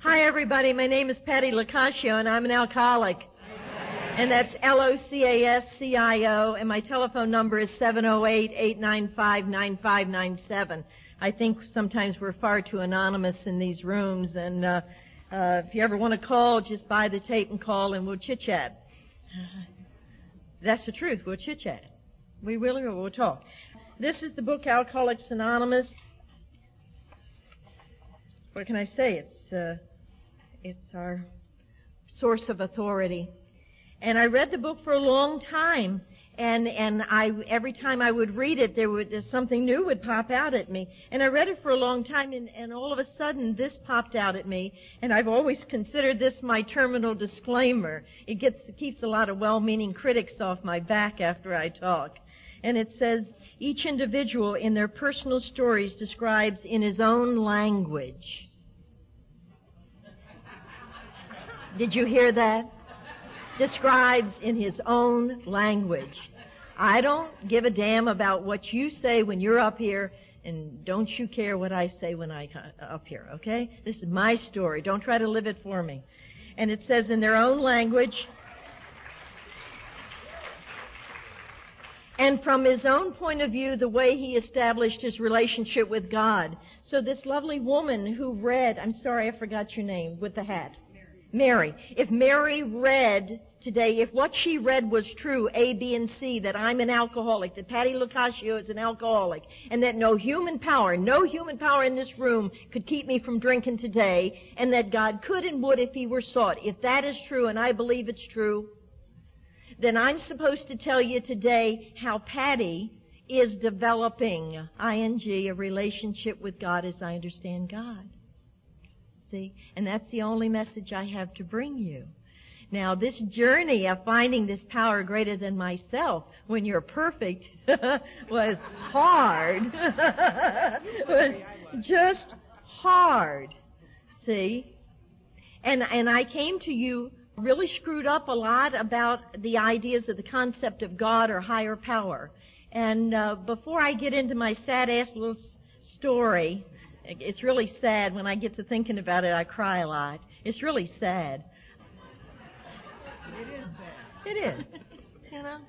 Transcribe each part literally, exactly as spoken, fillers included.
Hi, everybody. My name is Patty Locascio, and I'm an alcoholic. And that's L O C A S C I O, and my telephone number is seven oh eight, eight nine five, nine five nine seven. I think sometimes we're far too anonymous in these rooms, and uh, uh, if you ever want to call, just buy the tape and call, and we'll chit-chat. That's the truth. We'll chit-chat. We will or we'll talk. This is the book Alcoholics Anonymous. What can I say? It's uh, it's our source of authority. And I read the book for a long time, and and I every time I would read it, there would something new would pop out at me. And I read it for a long time, and, and all of a sudden this popped out at me. And I've always considered this my terminal disclaimer. It gets it keeps a lot of well-meaning critics off my back after I talk. And it says, each individual in their personal stories describes in his own language. Did you hear that? Describes in his own language. I don't give a damn about what you say when you're up here, and don't you care what I say when I come up here, okay? This is my story. Don't try to live it for me. And it says in their own language, and from his own point of view, the way he established his relationship with God. So this lovely woman who read, I'm sorry, I forgot your name, with the hat. Mary. If Mary read today, if what she read was true, A, B, and C, that I'm an alcoholic, that Patty Locascio is an alcoholic, and that no human power, no human power in this room could keep me from drinking today, and that God could and would if he were sought. If that is true, and I believe it's true, then I'm supposed to tell you today how Patty is developing, I N G, a relationship with God as I understand God. See? And that's the only message I have to bring you. Now, this journey of finding this power greater than myself when you're perfect was hard. was just hard. See? And, and I came to you really screwed up a lot about the ideas of the concept of God or higher power. And uh, before I get into my sad-ass little s- story, it's really sad. When I get to thinking about it, I cry a lot. It's really sad. It is sad. It is. You know?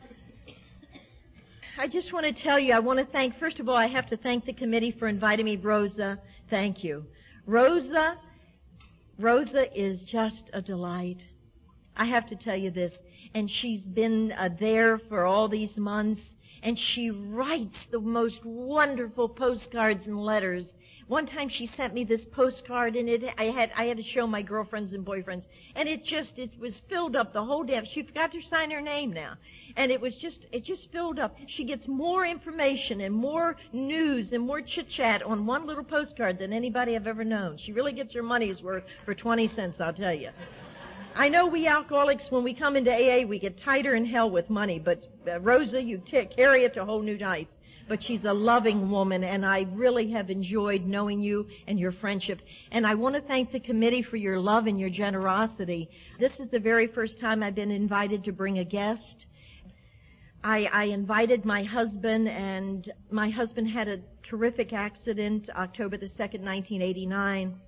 I just want to tell you, I want to thank, first of all, I have to thank the committee for inviting me. Rosa, thank you. Rosa, Rosa is just a delight. I have to tell you this. And she's been uh, there for all these months. And she writes the most wonderful postcards and letters. One time she sent me this postcard, and it I had I had to show my girlfriends and boyfriends, and it just it was filled up the whole damn. She forgot to sign her name now, and it was just it just filled up. She gets more information and more news and more chit chat on one little postcard than anybody I've ever known. She really gets her money's worth for twenty cents, I'll tell you. I know we alcoholics, when we come into A A, we get tighter in hell with money, but uh, Rosa, you t- carry it to whole new heights. But she's a loving woman, and I really have enjoyed knowing you and your friendship. And I want to thank the committee for your love and your generosity. This is the very first time I've been invited to bring a guest. I, I invited my husband, and my husband had a terrific accident October the second, nineteen eighty-nine.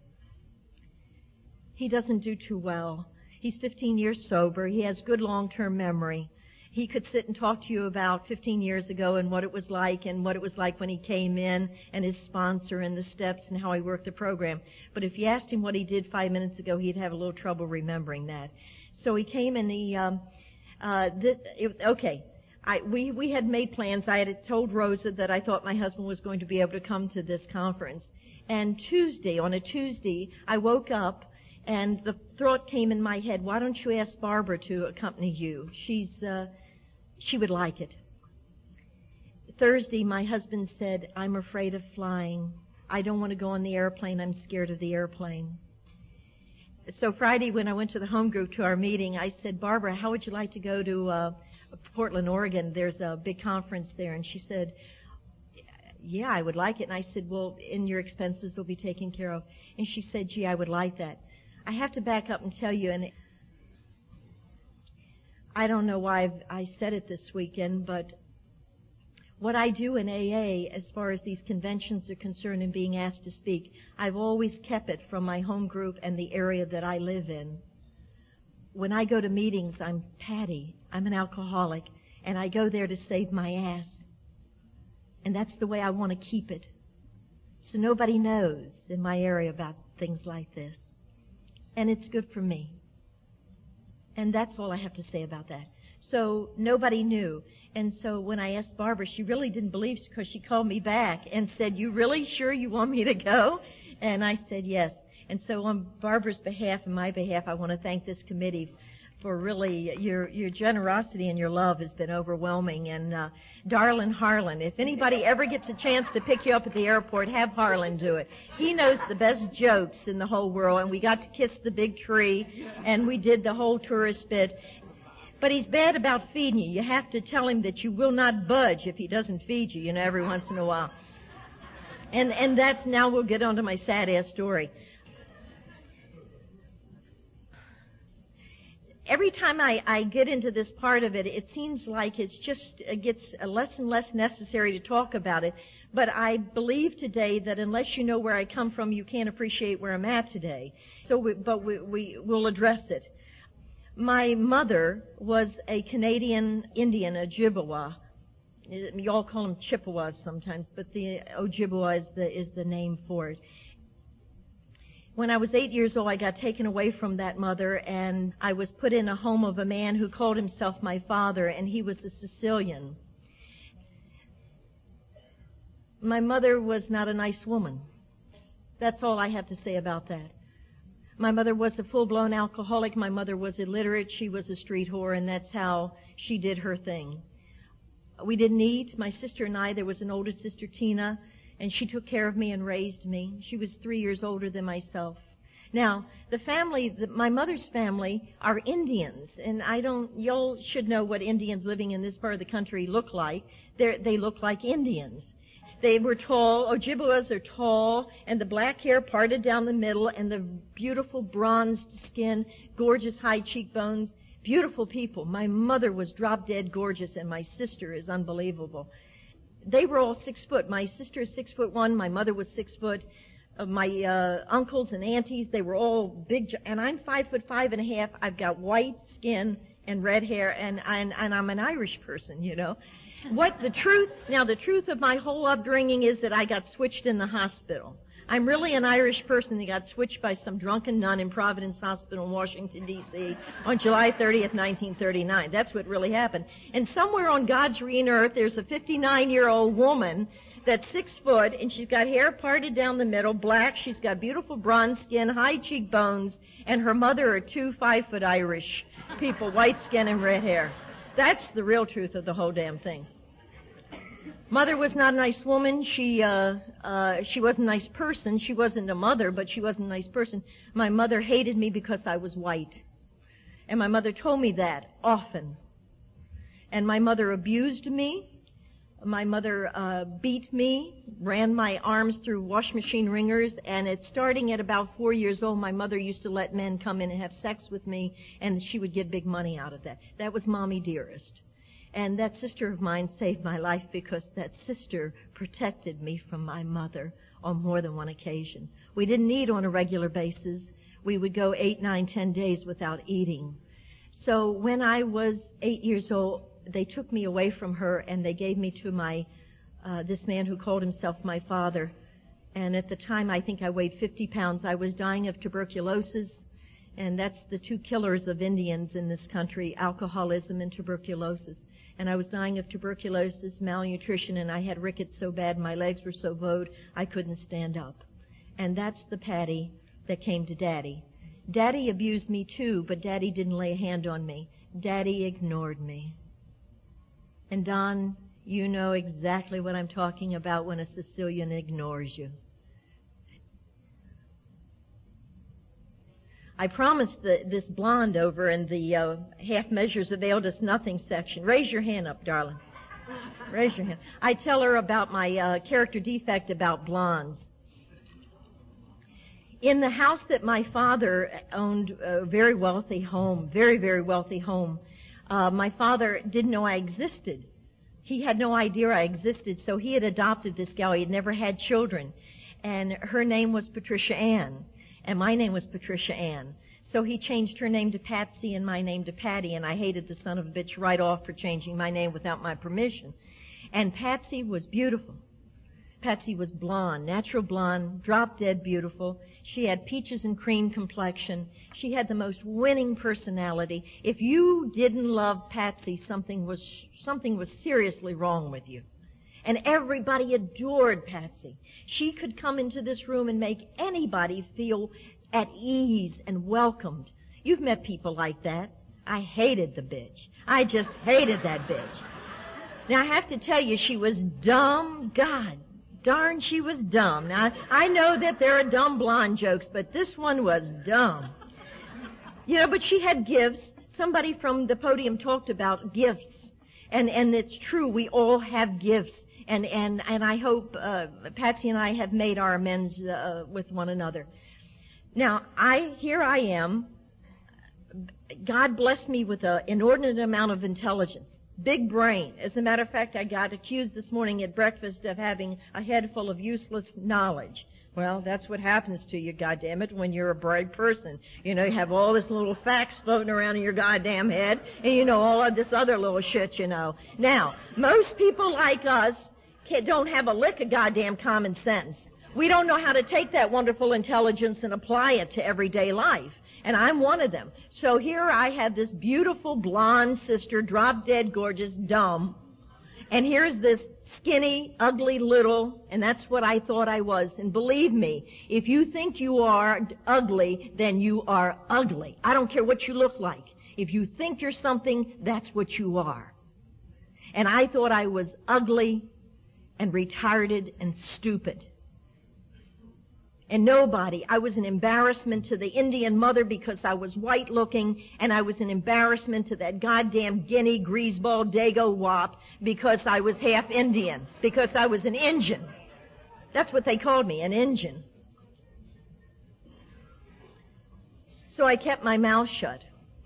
He doesn't do too well. He's fifteen years sober. He has good long-term memory. He could sit and talk to you about fifteen years ago and what it was like and what it was like when he came in and his sponsor and the steps and how he worked the program. But if you asked him what he did five minutes ago, he'd have a little trouble remembering that. So he came and he, um, uh, th- it, okay, I, we, we had made plans. I had told Rosa that I thought my husband was going to be able to come to this conference. And Tuesday, on a Tuesday, I woke up and the thought came in my head, why don't you ask Barbara to accompany you? She's, uh, she would like it. Thursday, my husband said, I'm afraid of flying. I don't want to go on the airplane. I'm scared of the airplane. So Friday, when I went to the home group to our meeting, I said, Barbara, how would you like to go to uh, Portland, Oregon? There's a big conference there. And she said, yeah, I would like it. And I said, well, and your expenses will be taken care of. And she said, gee, I would like that. I have to back up and tell you, and I don't know why I've, I said it this weekend, but what I do in A A as far as these conventions are concerned and being asked to speak, I've always kept it from my home group and the area that I live in. When I go to meetings, I'm Patty. I'm an alcoholic, and I go there to save my ass. And that's the way I want to keep it. So nobody knows in my area about things like this. And it's good for me. And that's all I have to say about that. So nobody knew. And so when I asked Barbara, she really didn't believe, because she called me back and said, "You really sure you want me to go?" And I said yes. And so on Barbara's behalf and my behalf, I want to thank this committee for really your your generosity and your love has been overwhelming. And uh, darling Harlan, if anybody ever gets a chance to pick you up at the airport, have Harlan do it. He knows the best jokes in the whole world, and we got to kiss the big tree, and we did the whole tourist bit. But he's bad about feeding you. You have to tell him that you will not budge if he doesn't feed you, you know, every once in a while. And and that's, now we'll get on to my sad-ass story. Every time I, I get into this part of it, it seems like it's just, it gets less and less necessary to talk about it. But I believe today that unless you know where I come from, you can't appreciate where I'm at today. So, we, but we, we will address it. My mother was a Canadian Indian, Ojibwa. You all call them Chippewas sometimes, but the Ojibwa is the, is the name for it. When I was eight years old, I got taken away from that mother, and I was put in a home of a man who called himself my father, and he was a Sicilian. My mother was not a nice woman. That's all I have to say about that. My mother was a full-blown alcoholic. My mother was illiterate. She was a street whore, and that's how she did her thing. We didn't eat. My sister and I, there was an older sister, Tina, and she took care of me and raised me. She was three years older than myself. Now, the family, the, my mother's family are Indians, and I don't, y'all should know what Indians living in this part of the country look like. They're, they look like Indians. They were tall. Ojibwas are tall, and the black hair parted down the middle, and the beautiful bronzed skin, gorgeous high cheekbones, beautiful people. My mother was drop-dead gorgeous, and my sister is unbelievable. They were all six foot. My sister is six foot one. My mother was six foot. Uh, my uh, uncles and aunties, they were all big, and I'm five foot five and a half. I've got white skin and red hair, and, and, and I'm an Irish person, you know. What the truth, now the truth of my whole upbringing is that I got switched in the hospital. I'm really an Irish person that got switched by some drunken nun in Providence Hospital in Washington, D C on July thirtieth, nineteen thirty-nine. That's what really happened. And somewhere on God's green earth, there's a fifty-nine-year-old woman that's six foot, and she's got hair parted down the middle, black. She's got beautiful bronze skin, high cheekbones, and her mother are two five-foot Irish people, white skin and red hair. That's the real truth of the whole damn thing. Mother was not a nice woman. She uh, uh, she wasn't a nice person. She wasn't a mother, but she wasn't a nice person. My mother hated me because I was white. And my mother told me that often. And my mother abused me. My mother uh, beat me, ran my arms through wash machine wringers, and it's starting at about four years old, my mother used to let men come in and have sex with me, and she would get big money out of that. That was Mommy Dearest. And that sister of mine saved my life because that sister protected me from my mother on more than one occasion. We didn't eat on a regular basis. We would go eight, nine, ten days without eating. So when I was eight years old, they took me away from her and they gave me to my, uh, this man who called himself my father. And at the time, I think I weighed fifty pounds. I was dying of tuberculosis. And that's the two killers of Indians in this country, alcoholism and tuberculosis. And I was dying of tuberculosis, malnutrition, and I had rickets so bad, my legs were so bowed, I couldn't stand up. And that's the Patty that came to Daddy. Daddy abused me too, but Daddy didn't lay a hand on me. Daddy ignored me. And Don, you know exactly what I'm talking about when a Sicilian ignores you. I promised the, this blonde over in the uh, half measures availed us nothing section. Raise your hand up, darling. Raise your hand. I tell her about my uh, character defect about blondes. In the house that my father owned, a very wealthy home, very, very wealthy home, uh, my father didn't know I existed. he had no idea I existed, so he had adopted this gal. He had never had children. And her name was Patricia Ann, and my name was Patricia Ann. So he changed her name to Patsy and my name to Patty, and I hated the son of a bitch right off for changing my name without my permission. And Patsy was beautiful. Patsy was blonde, natural blonde, drop-dead beautiful. She had peaches and cream complexion. She had the most winning personality. If you didn't love Patsy, something was something was seriously wrong with you. And everybody adored Patsy. She could come into this room and make anybody feel at ease and welcomed. You've met people like that. I hated the bitch. I just hated that bitch. Now, I have to tell you, she was dumb. God darn, she was dumb. Now, I know that there are dumb blonde jokes, but this one was dumb. You know, but she had gifts. Somebody from the podium talked about gifts. And, and it's true, we all have gifts. And, and, and I hope, uh, Patsy and I have made our amends, uh, with one another. Now, I, here I am. God blessed me with an inordinate amount of intelligence. Big brain. As a matter of fact, I got accused this morning at breakfast of having a head full of useless knowledge. Well, that's what happens to you, goddammit, when you're a bright person. You know, you have all this little facts floating around in your goddamn head, and you know all of this other little shit, you know. Now, most people like us don't have a lick of goddamn common sense. We don't know how to take that wonderful intelligence and apply it to everyday life. And I'm one of them. So here I have this beautiful blonde sister, drop-dead gorgeous, dumb. And here's this skinny, ugly little, and that's what I thought I was. And believe me, if you think you are ugly, then you are ugly. I don't care what you look like. If you think you're something, that's what you are. And I thought I was ugly and retarded and stupid. And nobody, I was an embarrassment to the Indian mother because I was white looking, and I was an embarrassment to that goddamn Guinea greaseball Dago wop because I was half Indian, because I was an Injun. That's what they called me, an Injun. So I kept my mouth shut.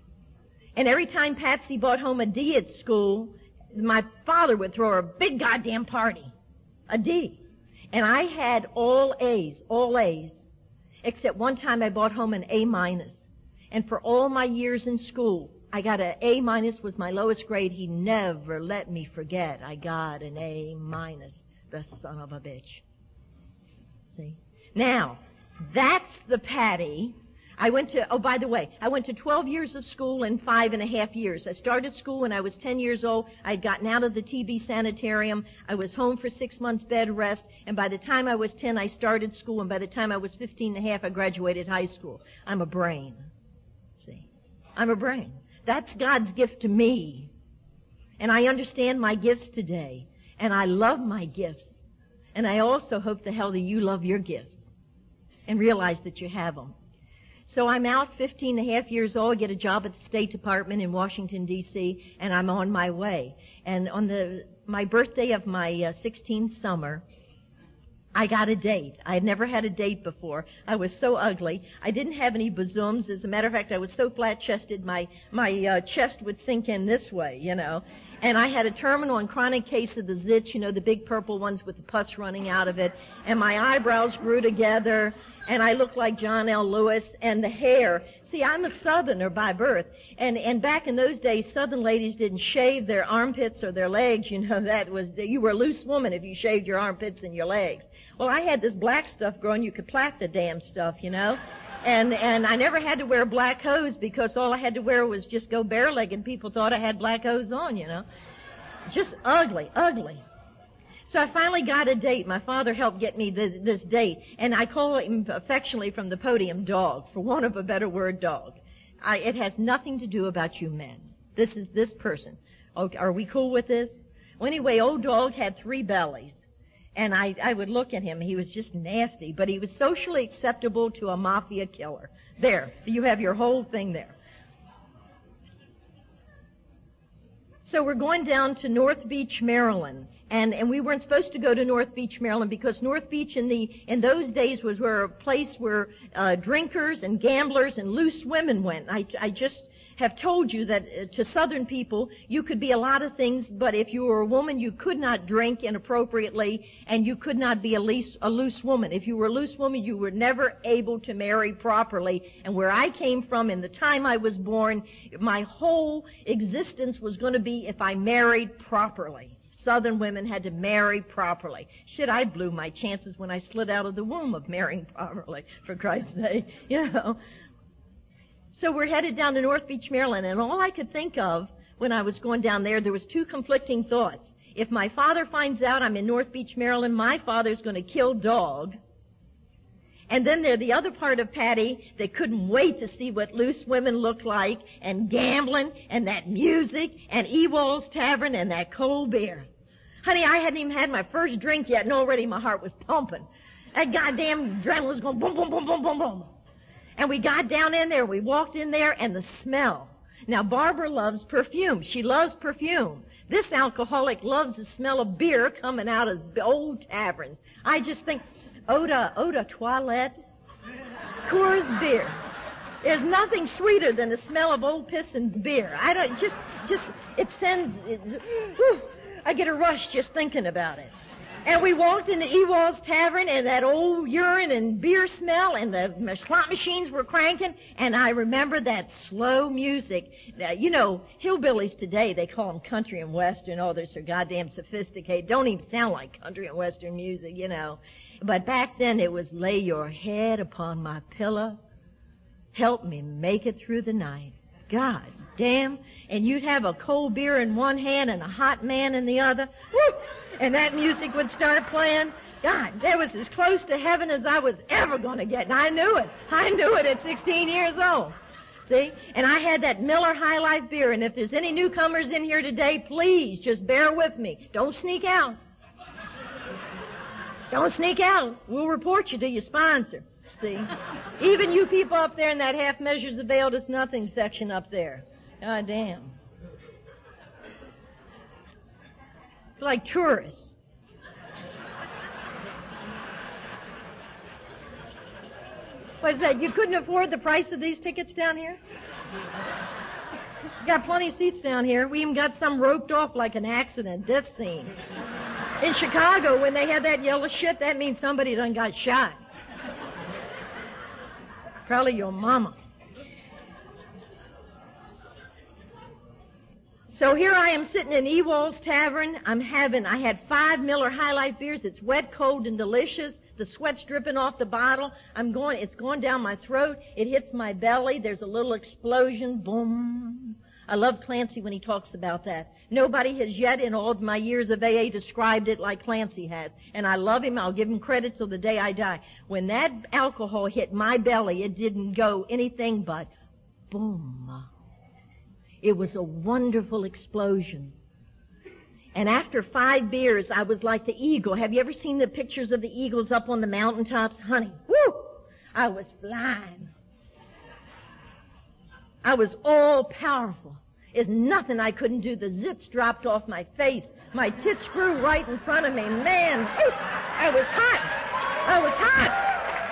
And every time Patsy brought home a D at school, my father would throw her a big goddamn party. A D. And I had all A's, all A's, except one time I brought home an A minus. And for all my years in school, I got an A minus was my lowest grade. He never let me forget I got an A minus, the son of a bitch. See? Now, that's the Patty. I went to, oh, by the way, I went to twelve years of school in five and a half years. I started school when I was ten years old. I'd gotten out of the T B sanitarium. I was home for six months bed rest. And by the time I was ten, I started school. And by the time I was fifteen and a half, I graduated high school. I'm a brain. See? I'm a brain. That's God's gift to me. And I understand my gifts today. And I love my gifts. And I also hope the hell that you love your gifts. And realize that you have them. So I'm out fifteen and a half years old, get a job at the State Department in Washington, D C, and I'm on my way. And on the my birthday of my uh, sixteenth summer, I got a date. I had never had a date before. I was so ugly. I didn't have any bosoms. As a matter of fact, I was so flat-chested, my, my uh, chest would sink in this way, you know. And I had a terminal and chronic case of the zits, you know, the big purple ones with the pus running out of it. And my eyebrows grew together, and I looked like John L. Lewis. And the hair, see, I'm a Southerner by birth. And, and back in those days, Southern ladies didn't shave their armpits or their legs. You know, that was, you were a loose woman if you shaved your armpits and your legs. Well, I had this black stuff growing. You could plait the damn stuff, you know. And, and I never had to wear black hose because all I had to wear was just go bare-legged. People thought I had black hose on, you know. Just ugly, ugly. So I finally got a date. My father helped get me this, this date. And I call him affectionately from the podium dog, for want of a better word, dog. I, it has nothing to do about you men. This is this person. Okay, are we cool with this? Well, anyway, old dog had three bellies. And I, I would look at him. He was just nasty, but he was socially acceptable to a mafia killer. There. You have your whole thing there. So we're going down to North Beach, Maryland. And, and we weren't supposed to go to North Beach, Maryland, because North Beach in the, in those days was where a place where, uh, drinkers and gamblers and loose women went. I, I just have told you that uh, to Southern people, you could be a lot of things, but if you were a woman, you could not drink inappropriately, and you could not be a loose, a loose woman. If you were a loose woman, you were never able to marry properly. And where I came from, in the time I was born, my whole existence was going to be if I married properly. Southern women had to marry properly. Shit, I blew my chances when I slid out of the womb of marrying properly, for Christ's sake, you know. So we're headed down to North Beach, Maryland, and all I could think of when I was going down there, there was two conflicting thoughts. If my father finds out I'm in North Beach, Maryland, my father's going to kill dog. And then there's the other part of Patty that couldn't wait to see what loose women look like, and gambling, and that music, and Ewald's Tavern, and that cold beer. Honey, I hadn't even had my first drink yet, and already my heart was pumping. That goddamn adrenaline was going boom, boom, boom, boom, boom, boom. And we got down in there, we walked in there, and the smell. Now, Barbara loves perfume. She loves perfume. This alcoholic loves the smell of beer coming out of the old taverns. I just think, eau de, eau de toilette, Coors beer. There's nothing sweeter than the smell of old piss and beer. I don't, just, just, it sends, it, whew, I get a rush just thinking about it. And we walked into Ewald's Tavern, and that old urine and beer smell, and the slot machines were cranking, and I remember that slow music. Now, you know, hillbillies today, they call them country and western. Oh, they're so goddamn sophisticated. Don't even sound like country and western music, you know. But back then it was lay your head upon my pillow, help me make it through the night. God damn. And you'd have a cold beer in one hand and a hot man in the other. Woo! And that music would start playing. God, that was as close to heaven as I was ever going to get. And I knew it. I knew it at sixteen years old. See? And I had that Miller High Life beer. And if there's any newcomers in here today, please just bear with me. Don't sneak out. Don't sneak out. We'll report you to your sponsor. See? Even you people up there in that half measures availed us nothing section up there. God damn. It's like tourists. What's that? You couldn't afford the price of these tickets down here? You got plenty of seats down here. We even got some roped off like an accident, death scene. In Chicago, when they had that yellow shit, that means somebody done got shot. Probably your mama. So here I am sitting in Ewald's Tavern. I'm having, I had five Miller High Life beers. It's wet, cold, and delicious. The sweat's dripping off the bottle. I'm going, it's going down my throat. It hits my belly. There's a little explosion. Boom. I love Clancy when he talks about that. Nobody has yet in all of my years of A A described it like Clancy has. And I love him. I'll give him credit till the day I die. When that alcohol hit my belly, it didn't go anything but boom. It was a wonderful explosion. And after five beers, I was like the eagle. Have you ever seen the pictures of the eagles up on the mountaintops? Honey, woo! I was flying. I was all powerful. There's nothing I couldn't do. The zips dropped off my face. My tits grew right in front of me. Man, woo, I was hot. I was hot.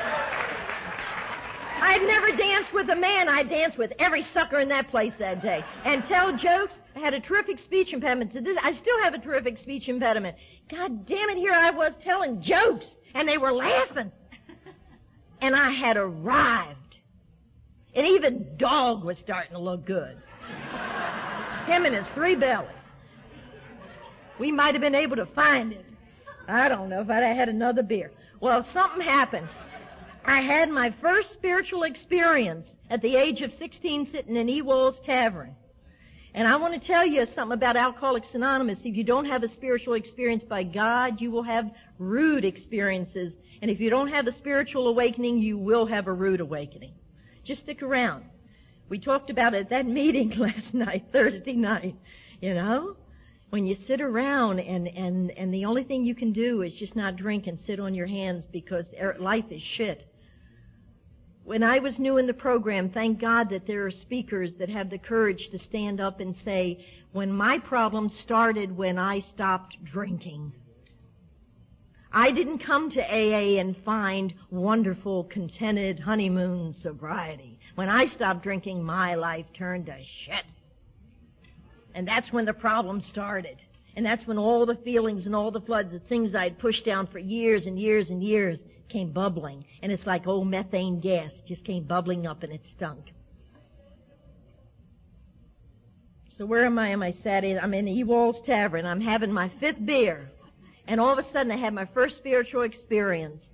I'd never danced with a man. I danced with every sucker in that place that day. And tell jokes. I had a terrific speech impediment. To this, I still have a terrific speech impediment. God damn it, here I was telling jokes, and they were laughing. And I had arrived. And even Dog was starting to look good. Him and his three bellies. We might have been able to find it. I don't know if I'd have had another beer. Well, something happened. I had my first spiritual experience at the age of sixteen sitting in Ewald's Tavern. And I want to tell you something about Alcoholics Anonymous. If you don't have a spiritual experience by God, you will have rude experiences. And if you don't have a spiritual awakening, you will have a rude awakening. Just stick around. We talked about it at that meeting last night, Thursday night, you know? When you sit around and, and, and the only thing you can do is just not drink and sit on your hands because life is shit. When I was new in the program, thank God that there are speakers that have the courage to stand up and say, when my problem started when I stopped drinking. I didn't come to A A and find wonderful, contented honeymoon sobriety. When I stopped drinking, my life turned to shit. And that's when the problem started. And that's when all the feelings and all the floods, the things I'd pushed down for years and years and years, came bubbling. And it's like old methane gas just came bubbling up and it stunk. So where am I? Am I sat in? I'm in Ewald's Tavern. I'm having my fifth beer. And all of a sudden I had my first spiritual experience.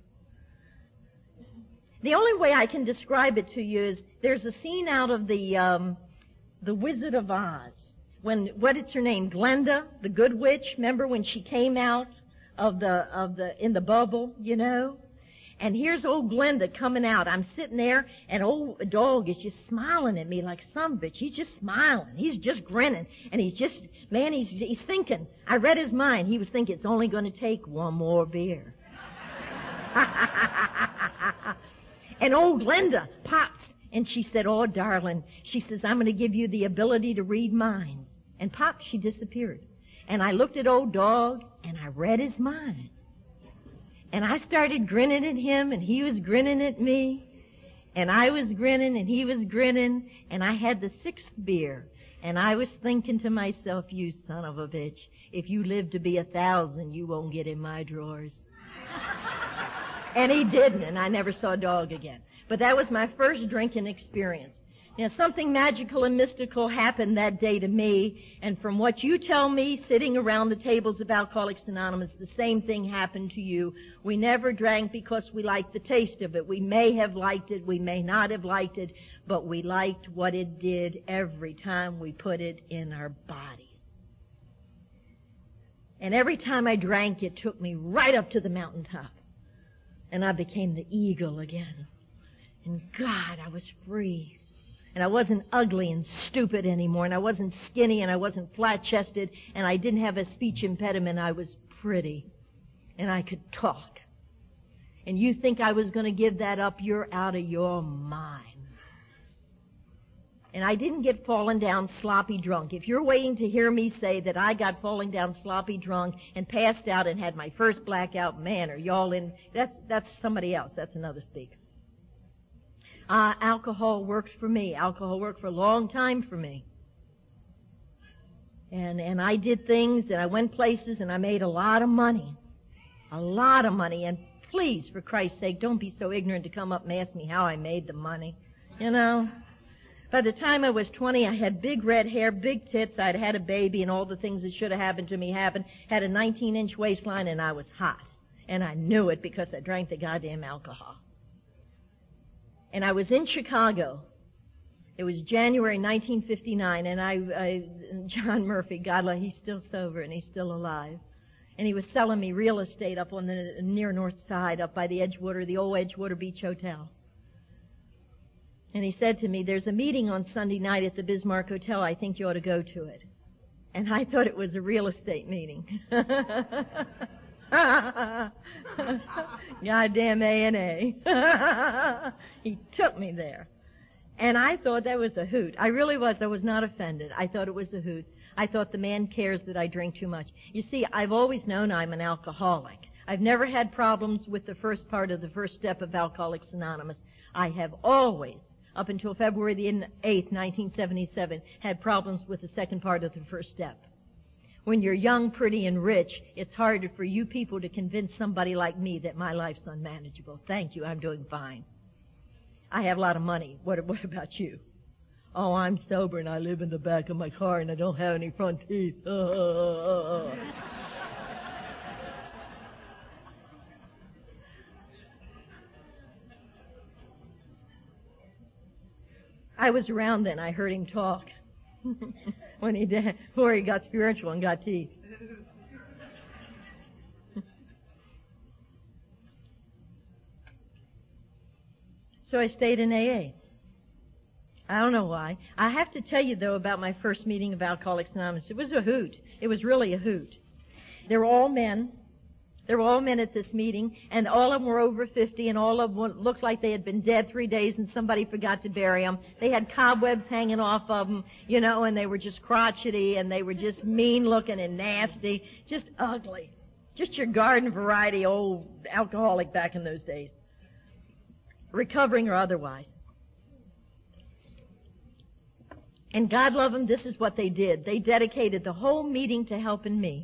The only way I can describe it to you is there's a scene out of the um, the Wizard of Oz. When, what is her name? Glenda, the good witch. Remember when she came out of the, of the, in the bubble, you know? And here's old Glenda coming out. I'm sitting there, and old dog is just smiling at me like some bitch. He's just smiling. He's just grinning. And he's just, man, he's, he's thinking. I read his mind. He was thinking it's only going to take one more beer. And old Glenda pops, and she said, oh, darling, she says, I'm going to give you the ability to read minds. And pop, she disappeared. And I looked at old dog, and I read his mind. And I started grinning at him, and he was grinning at me. And I was grinning, and he was grinning. And I had the sixth beer. And I was thinking to myself, you son of a bitch, if you live to be a thousand, you won't get in my drawers. And he didn't, and I never saw dog again. But that was my first drinking experience. Now, something magical and mystical happened that day to me, and from what you tell me, sitting around the tables of Alcoholics Anonymous, the same thing happened to you. We never drank because we liked the taste of it. We may have liked it, we may not have liked it, but we liked what it did every time we put it in our bodies. And every time I drank, it took me right up to the mountaintop, and I became the eagle again. And God, I was free. And I wasn't ugly and stupid anymore, and I wasn't skinny, and I wasn't flat-chested, and I didn't have a speech impediment. I was pretty, and I could talk. And you think I was going to give that up? You're out of your mind. And I didn't get fallen down sloppy drunk. If you're waiting to hear me say that I got falling down sloppy drunk and passed out and had my first blackout, man, are y'all in? That's, that's somebody else. That's another speaker. Uh, alcohol works for me. Alcohol worked for a long time for me. And, and I did things, and I went places, and I made a lot of money. A lot of money. And please, for Christ's sake, don't be so ignorant to come up and ask me how I made the money. You know? By the time I was twenty, I had big red hair, big tits, I'd had a baby, and all the things that should have happened to me happened. Had a nineteen-inch waistline, and I was hot. And I knew it because I drank the goddamn alcohol. And I was in Chicago. It was January nineteen fifty-nine, and I, I John Murphy, God love, he's still sober and he's still alive. And he was selling me real estate up on the near north side, up by the Edgewater, the old Edgewater Beach Hotel. And he said to me, there's a meeting on Sunday night at the Bismarck Hotel. I think you ought to go to it. And I thought it was a real estate meeting. Goddamn A and A. He took me there. And I thought that was a hoot. I really was. I was not offended. I thought it was a hoot. I thought the man cares that I drink too much. You see, I've always known I'm an alcoholic. I've never had problems with the first part of the first step of Alcoholics Anonymous. I have always, up until February the eighth, nineteen seventy-seven, had problems with the second part of the first step. When you're young, pretty, and rich, it's harder for you people to convince somebody like me that my life's unmanageable. Thank you, I'm doing fine. I have a lot of money. What, what about you? Oh, I'm sober and I live in the back of my car and I don't have any front teeth. Uh, uh, uh, uh. I was around then. I heard him talk when he did, before he got spiritual and got teeth. So I stayed in A A. I don't know why. I have to tell you, though, about my first meeting of Alcoholics Anonymous. It was a hoot. It was really a hoot. They were all men. There were all men at this meeting, and all of them were over fifty, and all of them looked like they had been dead three days and somebody forgot to bury them. They had cobwebs hanging off of them, you know, and they were just crotchety, and they were just mean-looking and nasty, just ugly. Just your garden variety old alcoholic back in those days, recovering or otherwise. And God love them, this is what they did. They dedicated the whole meeting to helping me.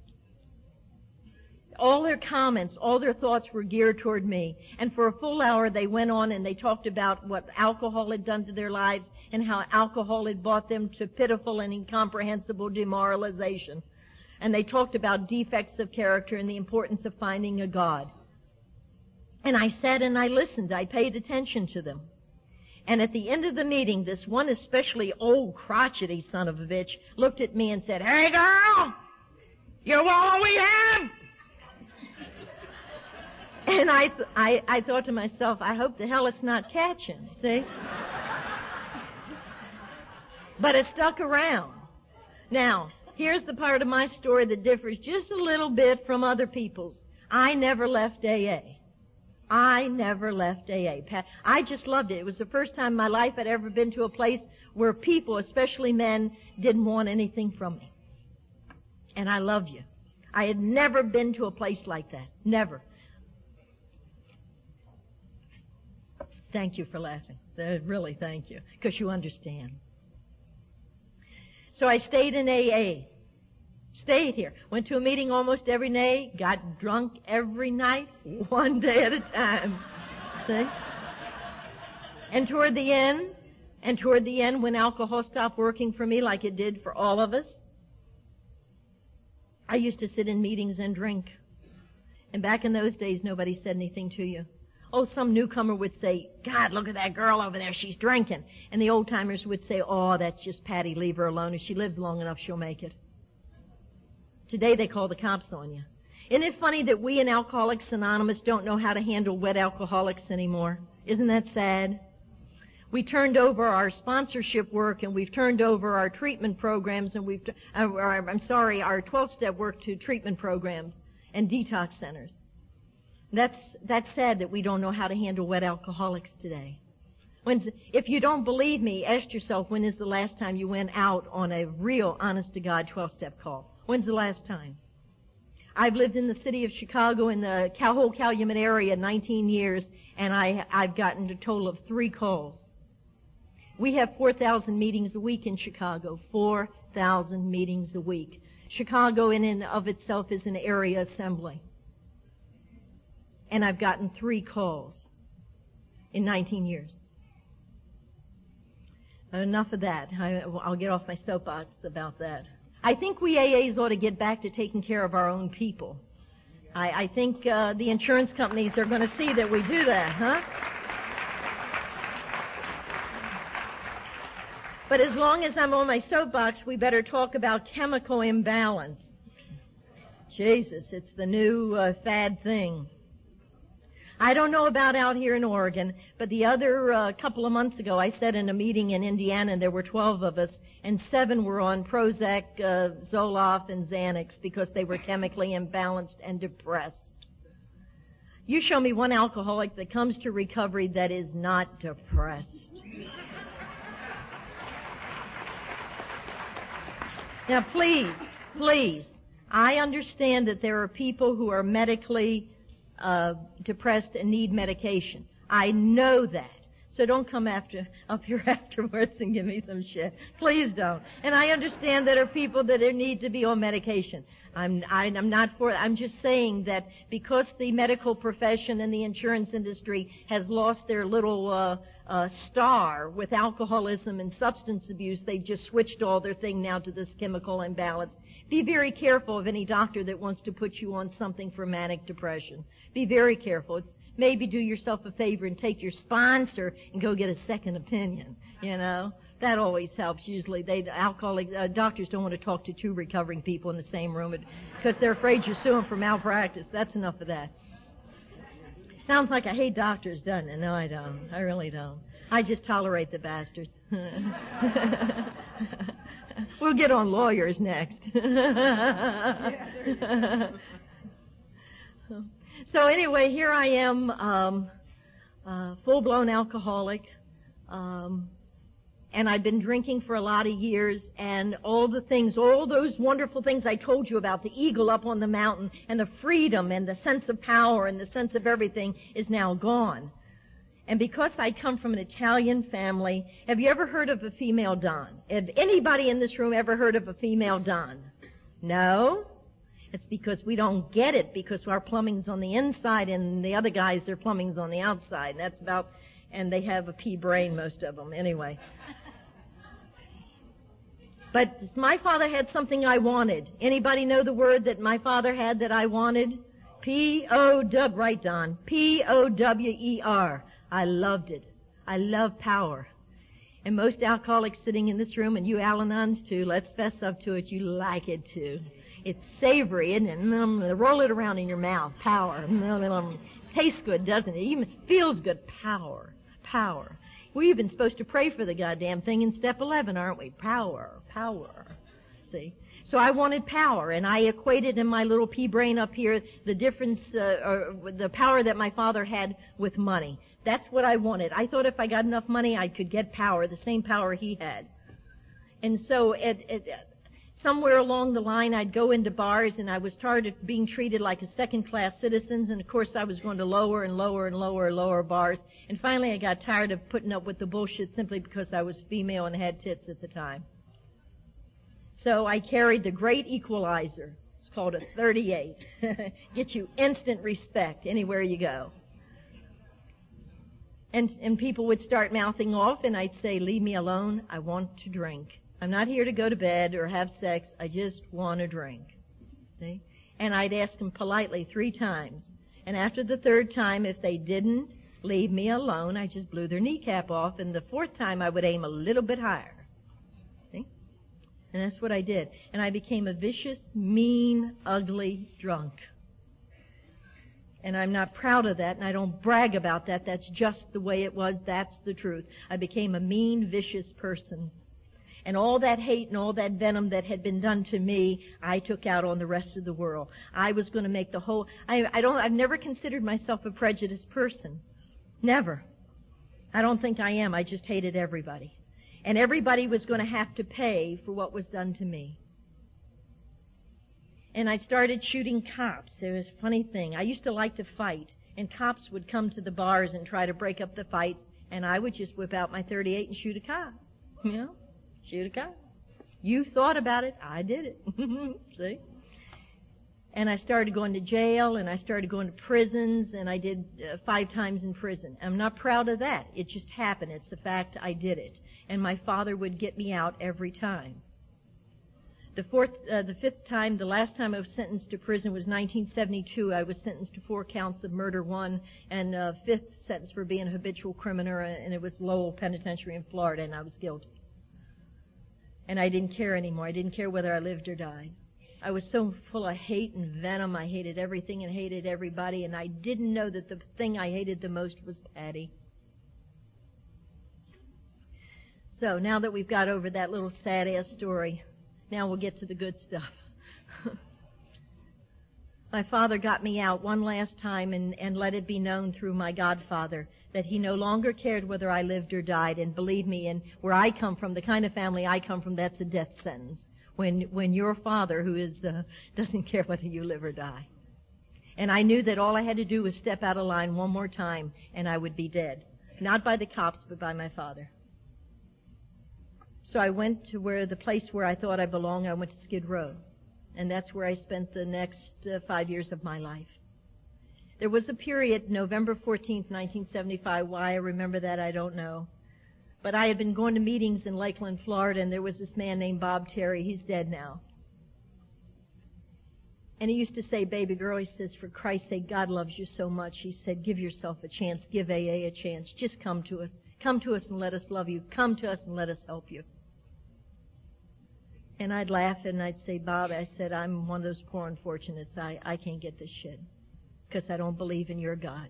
All their comments, all their thoughts were geared toward me. And for a full hour they went on and they talked about what alcohol had done to their lives and how alcohol had brought them to pitiful and incomprehensible demoralization. And they talked about defects of character and the importance of finding a God. And I sat and I listened. I paid attention to them. And at the end of the meeting, this one especially old crotchety son of a bitch looked at me and said, "Hey girl, you want what we have?" And I, th- I, I thought to myself, I hope the hell it's not catching, see? But it stuck around. Now, here's the part of my story that differs just a little bit from other people's. I never left A A. I never left A A. I just loved it. It was the first time in my life I'd ever been to a place where people, especially men, didn't want anything from me. And I love you. I had never been to a place like that. Never. Thank you for laughing. Uh, really, thank you. Because you understand. So I stayed in A A. Stayed here. Went to a meeting almost every day. Got drunk every night, one day at a time. See? And toward the end, and toward the end, when alcohol stopped working for me like it did for all of us, I used to sit in meetings and drink. And back in those days, nobody said anything to you. Oh, some newcomer would say, "God, look at that girl over there. She's drinking." And the old-timers would say, "Oh, that's just Patty. Leave her alone. If she lives long enough, she'll make it." Today they call the cops on you. Isn't it funny that we in Alcoholics Anonymous don't know how to handle wet alcoholics anymore? Isn't that sad? We turned over our sponsorship work and we've turned over our treatment programs and we've, t- uh, our, I'm sorry, our twelve-step work to treatment programs and detox centers. That's, that's sad that we don't know how to handle wet alcoholics today. When's, if you don't believe me, ask yourself, when is the last time you went out on a real, honest-to-God twelve-step call? When's the last time? I've lived in the city of Chicago in the Cal- whole Calumet area nineteen years, and I, I've gotten a total of three calls. We have four thousand meetings a week in Chicago, four thousand meetings a week. Chicago in and of itself is an area assembly. And I've gotten three calls in nineteen years. Enough of that. I, I'll get off my soapbox about that. I think we A As ought to get back to taking care of our own people. I, I think uh, the insurance companies are going to see that we do that, huh? But as long as I'm on my soapbox, we better talk about chemical imbalance. Jesus, it's the new uh, fad thing. I don't know about out here in Oregon, but the other uh, couple of months ago, I said in a meeting in Indiana, and there were twelve of us, and seven were on Prozac, uh, Zoloft, and Xanax because they were chemically imbalanced and depressed. You show me one alcoholic that comes to recovery that is not depressed. Now, please, please, I understand that there are people who are medically uh, depressed and need medication. I know that. So don't come after up here afterwards and give me some shit. Please don't. And I understand there are people that need to be on medication. I'm, I, I'm not for it. I'm just saying that because the medical profession and the insurance industry has lost their little uh, uh, star with alcoholism and substance abuse, they've just switched all their thing now to this chemical imbalance. Be very careful of any doctor that wants to put you on something for manic depression. Be very careful. It's maybe do yourself a favor and take your sponsor and go get a second opinion, you know. That always helps. Usually they, alcoholic, uh, doctors don't want to talk to two recovering people in the same room because they're afraid you're suing for malpractice. That's enough of that. Sounds like I hate doctors, doesn't it? No, I don't. I really don't. I just tolerate the bastards. We'll get on lawyers next. So anyway, here I am, um, uh, full-blown alcoholic, um, and I've been drinking for a lot of years, and all the things, all those wonderful things I told you about, the eagle up on the mountain, and the freedom, and the sense of power, and the sense of everything is now gone. And because I come from an Italian family, have you ever heard of a female Don? Have anybody in this room ever heard of a female Don? No? It's because we don't get it, because our plumbing's on the inside and the other guys, their plumbing's on the outside. And that's about, and they have a pea brain, most of them, anyway. But my father had something I wanted. Anybody know the word that my father had that I wanted? P O W, right, Don? P O W E R. I loved it. I love power. And most alcoholics sitting in this room, and you Al-Anons too, let's fess up to it, you like it too. It's savory, isn't it? Mm, roll it around in your mouth. Power. Mm, tastes good, doesn't it? Even feels good. Power. Power. We're even supposed to pray for the goddamn thing in step eleven, aren't we? Power. Power. See? So I wanted power, and I equated in my little pea brain up here the difference, uh, or the power that my father had with money. That's what I wanted. I thought if I got enough money, I could get power, the same power he had. And so it, it, somewhere along the line, I'd go into bars, and I was tired of being treated like a second-class citizen, and of course I was going to lower and lower and lower and lower bars. And finally I got tired of putting up with the bullshit simply because I was female and had tits at the time. So I carried the great equalizer. It's called a thirty-eight. Get you instant respect anywhere you go. And, and people would start mouthing off, and I'd say, leave me alone. I want to drink. I'm not here to go to bed or have sex. I just want to drink. See? And I'd ask them politely three times. And after the third time, if they didn't leave me alone, I just blew their kneecap off. And the fourth time, I would aim a little bit higher. See? And that's what I did. And I became a vicious, mean, ugly drunk. And I'm not proud of that, and I don't brag about that. That's just the way it was. That's the truth. I became a mean, vicious person. And all that hate and all that venom that had been done to me, I took out on the rest of the world. I was going to make the whole... I, I don't, I've never considered myself a prejudiced person. Never. I don't think I am. I just hated everybody. And everybody was going to have to pay for what was done to me. And I started shooting cops. It was a funny thing. I used to like to fight, and cops would come to the bars and try to break up the fights, and I would just whip out my thirty-eight and shoot a cop. You know? Shoot a cop. You thought about it. I did it. See? And I started going to jail, and I started going to prisons, and I did uh, five times in prison. I'm not proud of that. It just happened. It's a fact. I did it. And my father would get me out every time. The fourth, uh, the fifth time, the last time I was sentenced to prison was nineteen seventy-two. I was sentenced to four counts of murder, one, and uh, fifth sentence for being a habitual criminal, and it was Lowell Penitentiary in Florida, and I was guilty. And I didn't care anymore. I didn't care whether I lived or died. I was so full of hate and venom. I hated everything and hated everybody, and I didn't know that the thing I hated the most was Patty. So now that we've got over that little sad-ass story, now we'll get to the good stuff. My father got me out one last time and, and let it be known through my godfather that he no longer cared whether I lived or died. And believe me, and where I come from, the kind of family I come from, that's a death sentence. When when your father, who is uh, doesn't care whether you live or die. And I knew that all I had to do was step out of line one more time, and I would be dead. Not by the cops, but by my father. So I went to where the place where I thought I belonged. I went to Skid Row. And that's where I spent the next uh, five years of my life. There was a period, November fourteenth, nineteen seventy-five. Why I remember that, I don't know. But I had been going to meetings in Lakeland, Florida, and there was this man named Bob Terry. He's dead now. And he used to say, baby girl, he says, for Christ's sake, God loves you so much. He said, give yourself a chance. Give A A a chance. Just come to us. Come to us and let us love you. Come to us and let us help you. And I'd laugh and I'd say, Bob, I said, I'm one of those poor unfortunates. I, I can't get this shit because I don't believe in your God.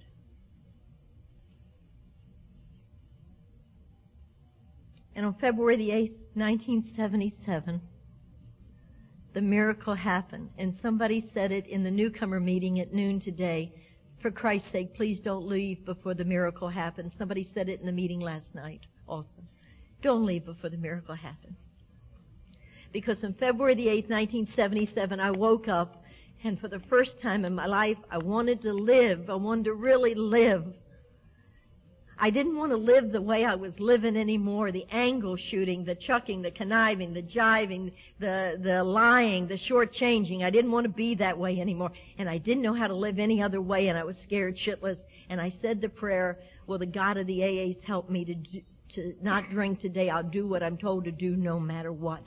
And on February the eighth, nineteen seventy-seven, the miracle happened. And somebody said it in the newcomer meeting at noon today. For Christ's sake, please don't leave before the miracle happens. Somebody said it in the meeting last night also. Don't leave before the miracle happens. Because on February the eighth, nineteen seventy-seven, I woke up, and for the first time in my life, I wanted to live. I wanted to really live. I didn't want to live the way I was living anymore. The angle shooting, the chucking, the conniving, the jiving, the, the lying, the shortchanging. I didn't want to be that way anymore. And I didn't know how to live any other way, and I was scared shitless. And I said the prayer, will the God of the A As help me to, do, to not drink today? I'll do what I'm told to do no matter what.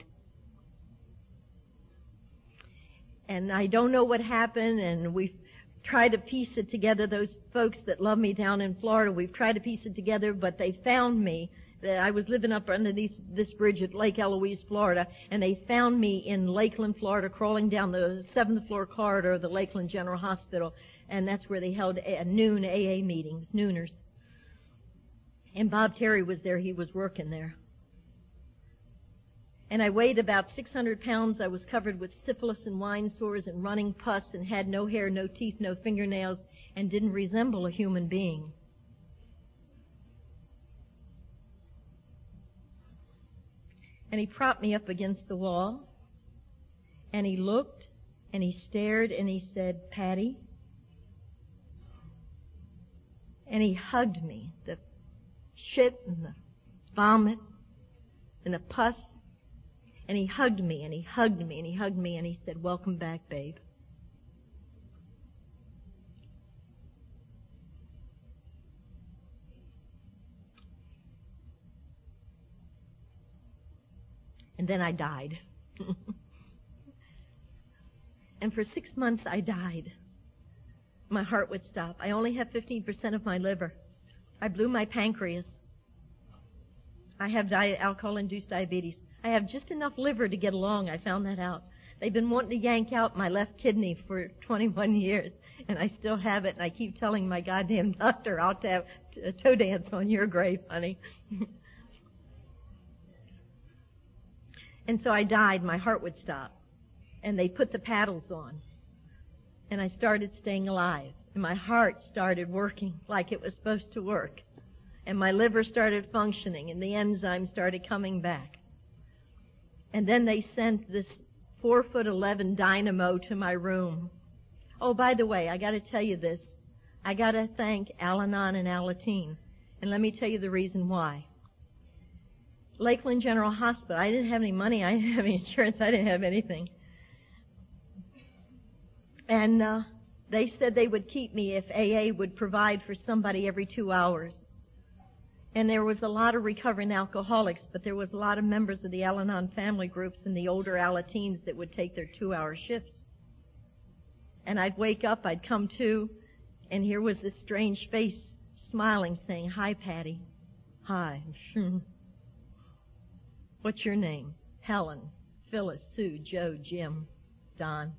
And I don't know what happened, and we've tried to piece it together. Those folks that love me down in Florida, we've tried to piece it together, but they found me. That I was living up underneath this bridge at Lake Eloise, Florida, and they found me in Lakeland, Florida, crawling down the seventh floor corridor of the Lakeland General Hospital, and that's where they held a, a noon A A meetings, nooners. And Bob Terry was there. He was working there. And I weighed about six hundred pounds. I was covered with syphilis and wine sores and running pus and had no hair, no teeth, no fingernails, and didn't resemble a human being. And he propped me up against the wall, and he looked, and he stared, and he said, Patty. And he hugged me, the shit and the vomit and the pus. And he hugged me, and he hugged me, and he hugged me, and he said, welcome back, babe. And then I died. And for six months I died. My heart would stop. I only have fifteen percent of my liver. I blew my pancreas. I have di- alcohol-induced diabetes. I have just enough liver to get along. I found that out. They've been wanting to yank out my left kidney for twenty-one years, and I still have it, and I keep telling my goddamn doctor, I'll have a toe dance on your grave, honey. And so I died. My heart would stop. And they put the paddles on. And I started staying alive. And my heart started working like it was supposed to work. And my liver started functioning, and the enzymes started coming back. And then they sent this four foot eleven dynamo to my room. Oh, by the way, I got to tell you this. I got to thank Al-Anon and Alateen. And let me tell you the reason why. Lakeland General Hospital. I didn't have any money. I didn't have any insurance. I didn't have anything. And uh, they said they would keep me if A A would provide for somebody every two hours. And there was a lot of recovering alcoholics, but there was a lot of members of the Al-Anon family groups and the older Alateens that would take their two-hour shifts. And I'd wake up, I'd come to, and here was this strange face smiling, saying, hi, Patty. Hi. What's your name? Helen, Phyllis, Sue, Joe, Jim, Don.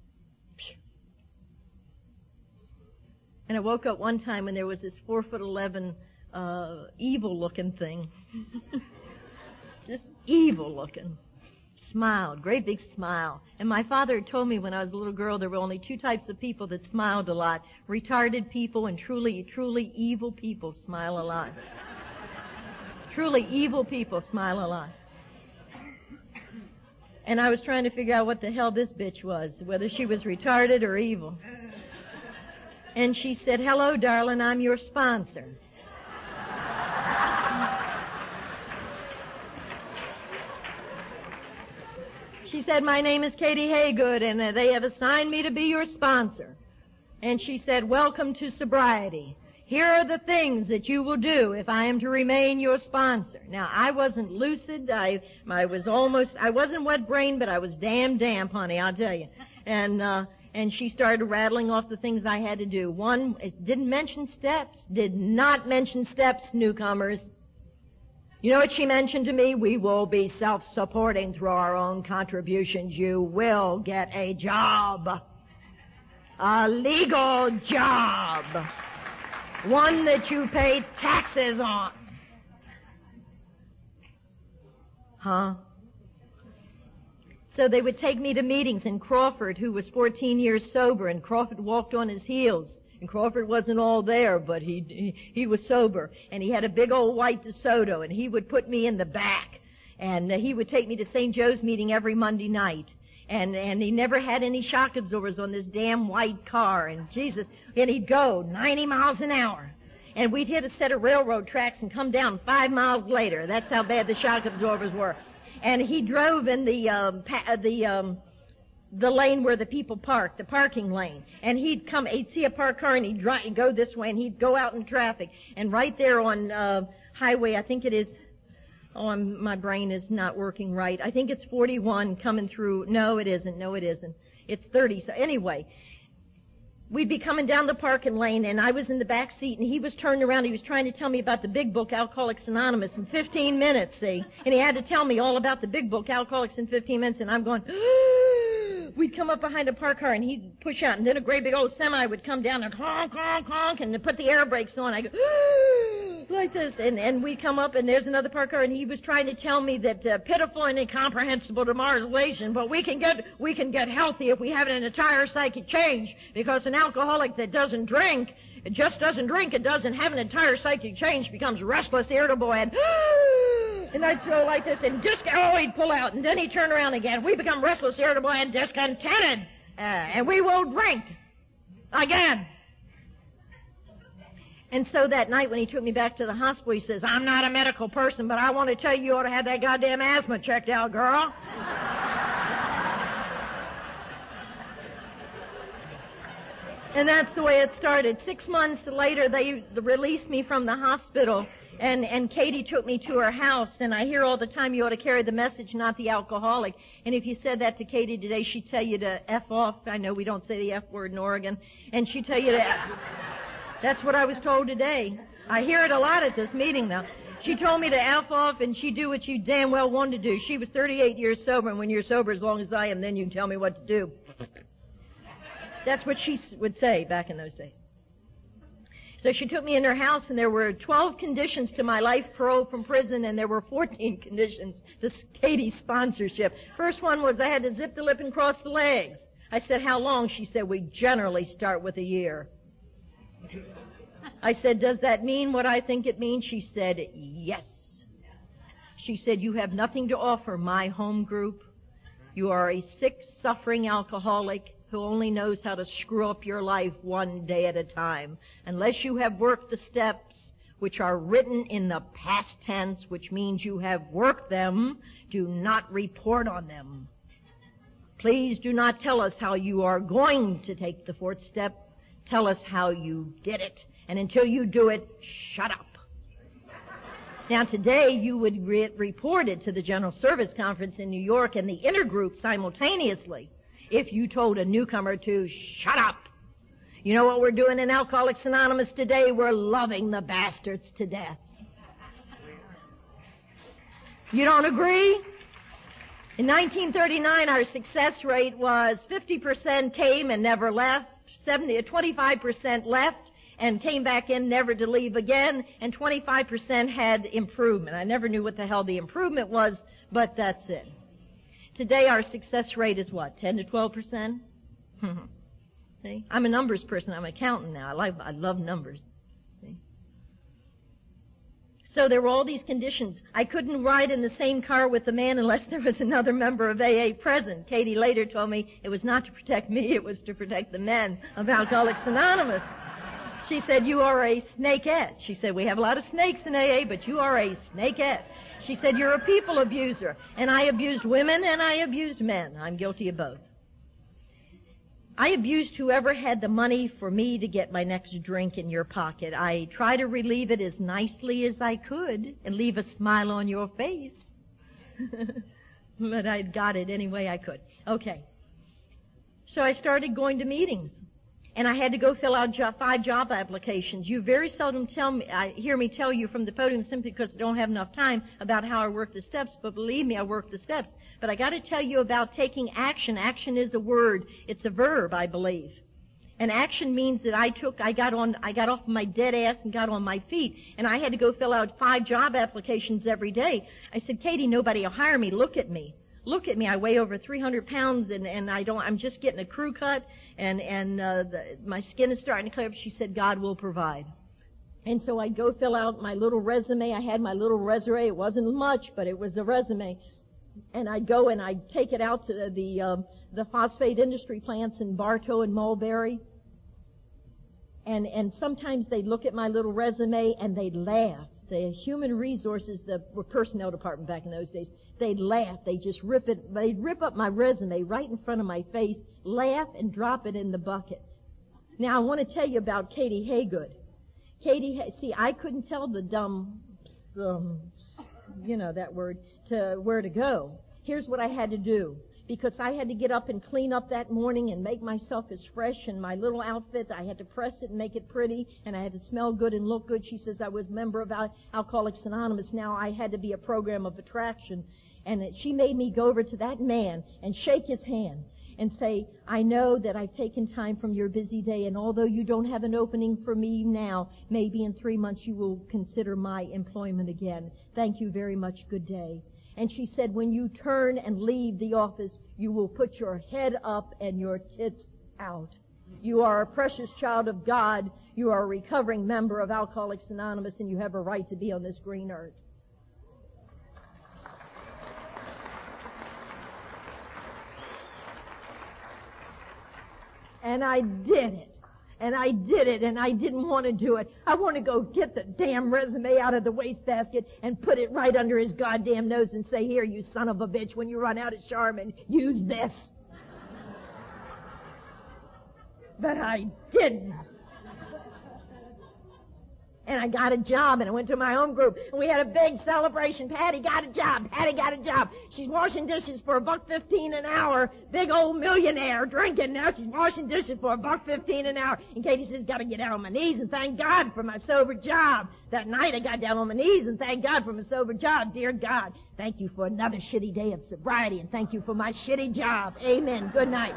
And I woke up one time and there was this four foot eleven uh, evil looking thing. Just evil looking. Smiled, great big smile. And my father had told me when I was a little girl there were only two types of people that smiled a lot. Retarded people and truly, truly evil people smile a lot. Truly evil people smile a lot. And I was trying to figure out what the hell this bitch was, whether she was retarded or evil. And she said, hello, darling, I'm your sponsor. She said, my name is Katie Haygood, and uh, they have assigned me to be your sponsor. And she said, welcome to sobriety. Here are the things that you will do if I am to remain your sponsor. Now, I wasn't lucid. I, I was almost, I wasn't wet-brained, but I was damn damp, honey, I'll tell you. And, uh, and she started rattling off the things I had to do. One, it didn't mention steps, did not mention steps, newcomers. You know what she mentioned to me? We will be self-supporting through our own contributions. You will get a job. A legal job. One that you pay taxes on. Huh? So they would take me to meetings, and Crawford, who was fourteen years sober, and Crawford walked on his heels. And Crawford wasn't all there, but he, he, he was sober. And he had a big old white DeSoto, and he would put me in the back. And uh, he would take me to Saint Joe's meeting every Monday night. And, and he never had any shock absorbers on this damn white car. And Jesus, and he'd go ninety miles an hour. And we'd hit a set of railroad tracks and come down five miles later. That's how bad the shock absorbers were. And he drove in the, um, pa- the, um, the lane where the people park, the parking lane. And he'd come, he'd see a parked car and he'd drive, he'd go this way and he'd go out in traffic. And right there on, uh, highway, I think it is, oh, I'm, my brain is not working right. I think it's forty-one coming through. No, it isn't. No, it isn't. It's thirty. So anyway, we'd be coming down the parking lane, and I was in the back seat, and he was turned around. He was trying to tell me about the big book, Alcoholics Anonymous, in fifteen minutes, see? And he had to tell me all about the big book, Alcoholics, in fifteen minutes, and I'm going, we'd come up behind a parked car, and he'd push out, and then a great big old semi would come down and honk, honk, honk, and put the air brakes on. I go, like this, and, and we come up, and there's another parked car, and he was trying to tell me that uh, pitiful and incomprehensible demoralization, but we can get we can get healthy if we have an entire psychic change, because an alcoholic that doesn't drink, it just doesn't drink, it doesn't have an entire psychic change, becomes restless, irritable, and and I'd go like this, and disc, oh, he'd pull out, and then he'd turn around again. We become restless, irritable, and discontented, uh, and we will drink again. And so that night when he took me back to the hospital, he says, I'm not a medical person, but I want to tell you, you ought to have that goddamn asthma checked out, girl. And that's the way it started. Six months later, they released me from the hospital, and, and Katie took me to her house, and I hear all the time you ought to carry the message, not the alcoholic. And if you said that to Katie today, she'd tell you to F off. I know we don't say the F word in Oregon. And she'd tell you to F. That's what I was told today. I hear it a lot at this meeting, though. She told me to F off, and she'd do what you damn well wanted to do. She was thirty-eight years sober, and when you're sober as long as I am, then you can tell me what to do. That's what she would say back in those days. So she took me in her house, and there were twelve conditions to my life parole from prison, and there were fourteen conditions to Katie's sponsorship. First one was I had to zip the lip and cross the legs. I said, how long? She said, we generally start with a year. I said, does that mean what I think it means? She said, yes. She said, you have nothing to offer my home group. You are a sick, suffering alcoholic who only knows how to screw up your life one day at a time. Unless you have worked the steps, which are written in the past tense, which means you have worked them, do not report on them. Please do not tell us how you are going to take the fourth step. Tell us how you did it. And until you do it, shut up. Now, today, you would re- report it to the General Service Conference in New York and the intergroup simultaneously if you told a newcomer to shut up. You know what we're doing in Alcoholics Anonymous today? We're loving the bastards to death. You don't agree? In nineteen thirty-nine, our success rate was fifty percent came and never left. seventy, twenty-five percent left and came back in never to leave again, and twenty-five percent had improvement. I never knew what the hell the improvement was, but that's it. Today our success rate is what, ten to twelve percent? See? I'm a numbers person. I'm an accountant now. I, like, I love numbers. See? So there were all these conditions. I couldn't ride in the same car with the man unless there was another member of A A present. Katie later told me it was not to protect me, it was to protect the men of Alcoholics Anonymous. She said, you are a snakeette. She said, we have a lot of snakes in A A, but you are a snakeette. She said, you're a people abuser. And I abused women and I abused men. I'm guilty of both. I abused whoever had the money for me to get my next drink in your pocket. I try to relieve it as nicely as I could and leave a smile on your face. But I got it any way I could. Okay. So I started going to meetings. And I had to go fill out jo- five job applications. You very seldom tell me, I hear me tell you from the podium simply because I don't have enough time about how I work the steps, but believe me, I work the steps. But I got to tell you about taking action. Action is a word. It's a verb, I believe. And action means that I took, I got on, I got off my dead ass and got on my feet. And I had to go fill out five job applications every day. I said, Katie, nobody will hire me. Look at me. look at me. I weigh over three hundred pounds, and, and I don't, I'm just getting a crew cut, and, and uh, the, my skin is starting to clear up. She said, God will provide. And so I'd go fill out my little resume. I had my little resume. It wasn't much, but it was a resume. And I'd go and I'd take it out to the the, um, the phosphate industry plants in Bartow and Mulberry. And and sometimes they'd look at my little resume and they'd laugh. The human resources, the personnel department back in those days, they'd laugh. They'd just rip it. They'd rip up my resume right in front of my face, laugh, and drop it in the bucket. Now I want to tell you about Katie Haygood. Katie, see, I couldn't tell the dumb, um, you know that word, to where to go. Here's what I had to do. Because I had to get up and clean up that morning and make myself as fresh in my little outfit. I had to press it and make it pretty, and I had to smell good and look good. She says I was a member of Al- Alcoholics Anonymous. Now I had to be a program of attraction. And she made me go over to that man and shake his hand and say, I know that I've taken time from your busy day, and although you don't have an opening for me now, maybe in three months you will consider my employment again. Thank you very much. Good day. And she said, when you turn and leave the office, you will put your head up and your tits out. You are a precious child of God. You are a recovering member of Alcoholics Anonymous, and you have a right to be on this green earth. And I did it. And I did it, and I didn't want to do it. I want to go get the damn resume out of the wastebasket and put it right under his goddamn nose and say, here, you son of a bitch, when you run out of Charmin, use this. But I didn't. And I got a job, and I went to my home group, and we had a big celebration. Patty got a job. Patty got a job. She's washing dishes for a buck fifteen an hour. Big old millionaire drinking. Now she's washing dishes for a buck fifteen an hour. And Katie says, got to get down on my knees and thank God for my sober job. That night I got down on my knees and thank God for my sober job. Dear God, thank you for another shitty day of sobriety, and thank you for my shitty job. Amen. Good night.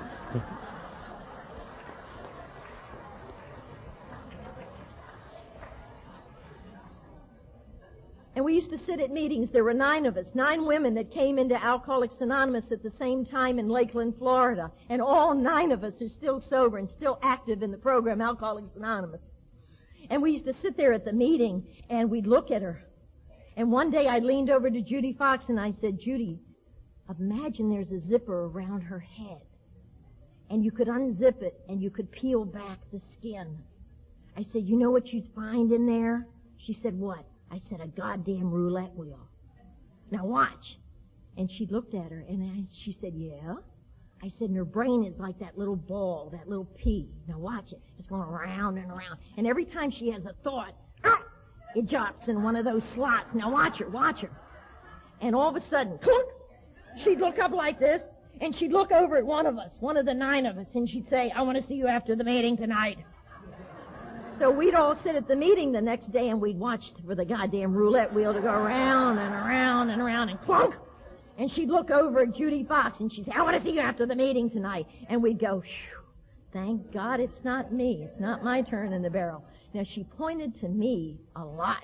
And we used to sit at meetings. There were nine of us, nine women that came into Alcoholics Anonymous at the same time in Lakeland, Florida. And all nine of us are still sober and still active in the program Alcoholics Anonymous. And we used to sit there at the meeting, and we'd look at her. And one day I leaned over to Judy Fox, and I said, Judy, imagine there's a zipper around her head. And you could unzip it, and you could peel back the skin. I said, you know what you'd find in there? She said, what? I said, a goddamn roulette wheel. Now watch. And she looked at her, and I, she said, yeah. I said, and her brain is like that little ball, that little pea. Now watch it. It's going around and around. And every time she has a thought, ah, it drops in one of those slots. Now watch her, watch her. And all of a sudden, clunk, she'd look up like this, and she'd look over at one of us, one of the nine of us, and she'd say, I want to see you after the meeting tonight. So we'd all sit at the meeting the next day, and we'd watch for the goddamn roulette wheel to go around and around and around, and clunk. And she'd look over at Judy Fox, and she'd say, I want to see you after the meeting tonight. And we'd go, thank God it's not me. It's not my turn in the barrel. Now, she pointed to me a lot.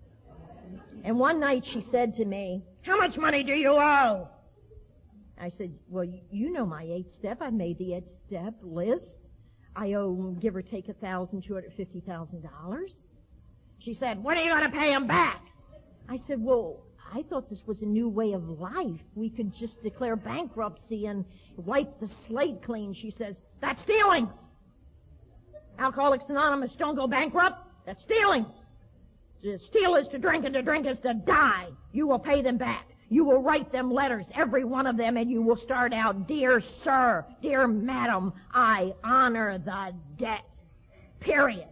And one night she said to me, how much money do you owe? I said, well, you know my eighth step. I made the eighth step list. I owe, give or take, one thousand two hundred fifty thousand dollars. She said, when are you going to pay him back? I said, well, I thought this was a new way of life. We could just declare bankruptcy and wipe the slate clean. She says, that's stealing. Alcoholics Anonymous don't go bankrupt. That's stealing. To steal is to drink, and to drink is to die. You will pay them back. You will write them letters, every one of them, and you will start out, Dear Sir, Dear Madam, I honor the debt. Period.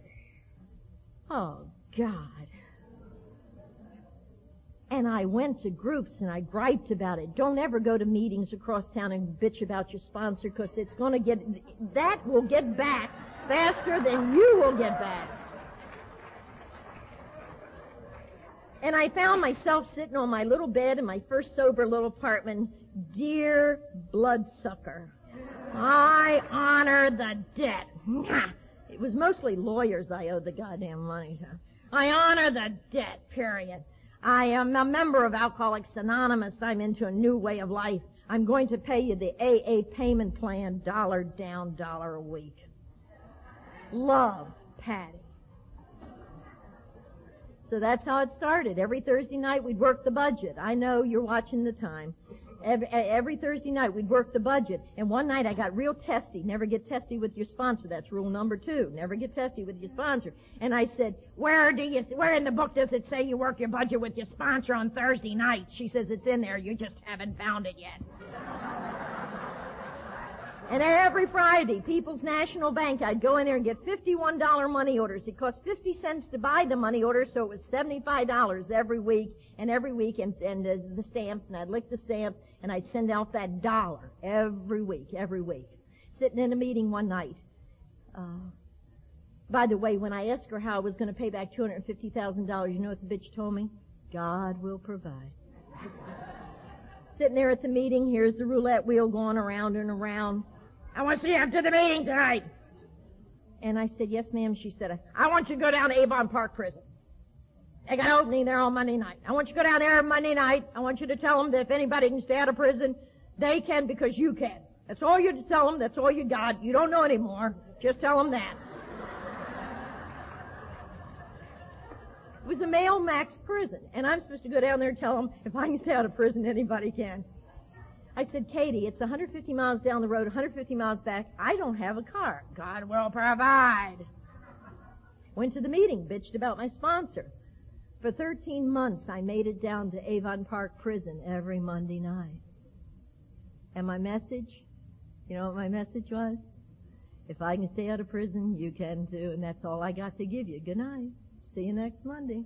Oh, God. And I went to groups, and I griped about it. Don't ever go to meetings across town and bitch about your sponsor, because it's going to get, that will get back faster than you will get back. And I found myself sitting on my little bed in my first sober little apartment. Dear bloodsucker, I honor the debt. It was mostly lawyers I owed the goddamn money to. I honor the debt, period. I am a member of Alcoholics Anonymous. I'm into a new way of life. I'm going to pay you the A A payment plan, dollar down, dollar a week. Love, Patty. So that's how it started. Every Thursday night we'd work the budget. I know you're watching the time. Every, every Thursday night we'd work the budget. And one night I got real testy. Never get testy with your sponsor. That's rule number two. Never get testy with your sponsor. And I said, where do you, where in the book does it say you work your budget with your sponsor on Thursday nights? She says, it's in there. You just haven't found it yet. And every Friday, People's National Bank, I'd go in there and get fifty-one dollar money orders. It cost fifty cents to buy the money order, so it was seventy-five dollars every week, and every week, and, and uh, the stamps, and I'd lick the stamps, and I'd send out that dollar every week, every week. Sitting in a meeting one night. Uh, by the way, when I asked her how I was going to pay back two hundred fifty thousand dollars, you know what the bitch told me? God will provide. Sitting there at the meeting, here's the roulette wheel going around and around. I want to see you after the meeting tonight. And I said, yes, ma'am. She said, I want you to go down to Avon Park Prison. They got an opening there on Monday night. I want you to go down there Monday night. I want you to tell them that if anybody can stay out of prison, they can because you can. That's all you to tell them. That's all you got. You don't know anymore. Just tell them that. It was a male max prison, and I'm supposed to go down there and tell them if I can stay out of prison, anybody can. I said, Katie, it's one hundred fifty miles down the road, one hundred fifty miles back. I don't have a car. God will provide. Went to the meeting, bitched about my sponsor. For thirteen months, I made it down to Avon Park Prison every Monday night. And my message, you know what my message was? If I can stay out of prison, you can too, and that's all I got to give you. Good night. See you next Monday.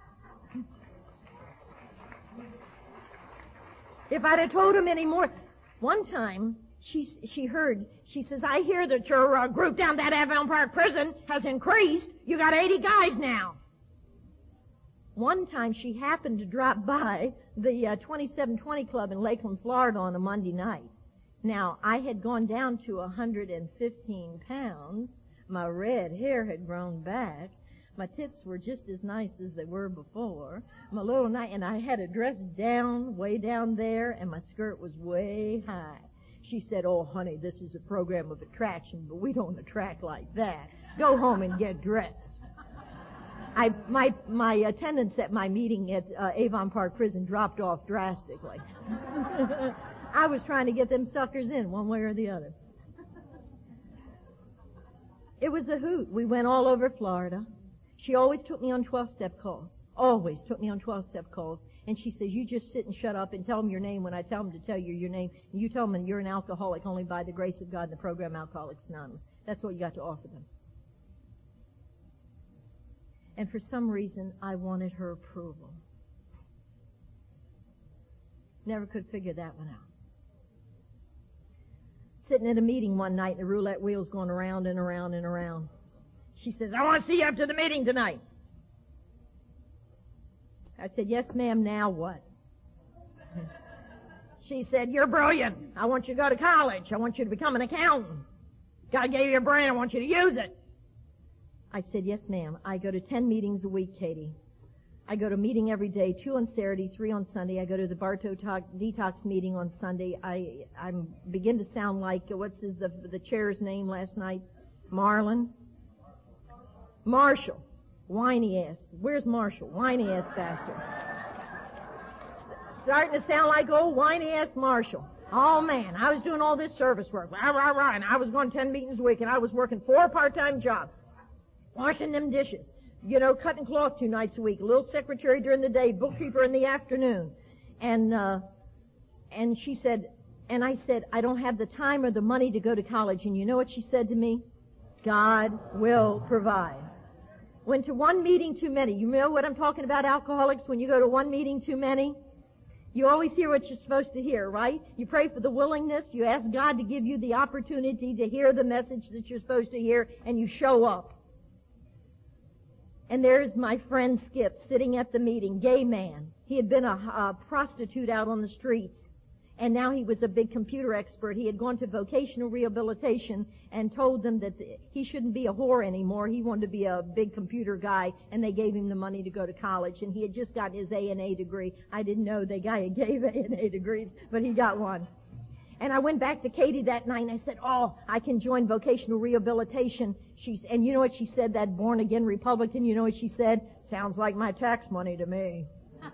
If I'd have told him any more, one time she she heard, she says, I hear that your uh, group down that Avon Park Prison has increased. You got eighty guys now. One time she happened to drop by the uh, twenty-seven twenty Club in Lakeland, Florida on a Monday night. Now, I had gone down to one hundred fifteen pounds. My red hair had grown back. My tits were just as nice as they were before. My little night, and I had a dress down, way down there, and my skirt was way high. She said, oh, honey, this is a program of attraction, but we don't attract like that. Go home and get dressed. I, my, my attendance at my meeting at uh, Avon Park Prison dropped off drastically. I was trying to get them suckers in one way or the other. It was a hoot. We went all over Florida. She always took me on twelve-step calls. Always took me on twelve-step calls. And she says, you just sit and shut up and tell them your name when I tell them to tell you your name. And you tell them you're an alcoholic only by the grace of God and the program Alcoholics Anonymous. That's what you got to offer them. And for some reason, I wanted her approval. Never could figure that one out. Sitting at a meeting one night, and the roulette wheel's going around and around and around. She says, I want to see you after the meeting tonight. I said, yes, ma'am, now what? She said, you're brilliant. I want you to go to college. I want you to become an accountant. God gave you a brain. I want you to use it. I said, yes, ma'am. I go to ten meetings a week, Katie. I go to a meeting every day, two on Saturday, three on Sunday. I go to the Bartow talk, detox meeting on Sunday. I I begin to sound like, what's his, the, the chair's name last night? Marlon? Marshall. Whiny ass. Where's Marshall? Whiny ass bastard. St- starting to sound like old whiny ass Marshall. Oh man, I was doing all this service work. Rah, rah, rah, and I was going ten meetings a week, and I was working four part-time jobs. Washing them dishes. You know, cutting cloth two nights a week. A little secretary during the day, bookkeeper in the afternoon. And, uh, and she said, and I said, I don't have the time or the money to go to college. And you know what she said to me? God will provide. Went to one meeting too many. You know what I'm talking about, alcoholics? When you go to one meeting too many, you always hear what you're supposed to hear, right? You pray for the willingness. You ask God to give you the opportunity to hear the message that you're supposed to hear, and you show up. And there's my friend Skip sitting at the meeting, gay man. He had been a, a prostitute out on the streets. And now he was a big computer expert. He had gone to vocational rehabilitation and told them that he shouldn't be a whore anymore. He wanted to be a big computer guy, and they gave him the money to go to college. And he had just gotten his A and A degree. I didn't know the guy gave A and A degrees, but he got one. And I went back to Katie that night and I said, oh, I can join vocational rehabilitation. She's, and you know what she said, that born-again Republican? You know what she said? Sounds like my tax money to me.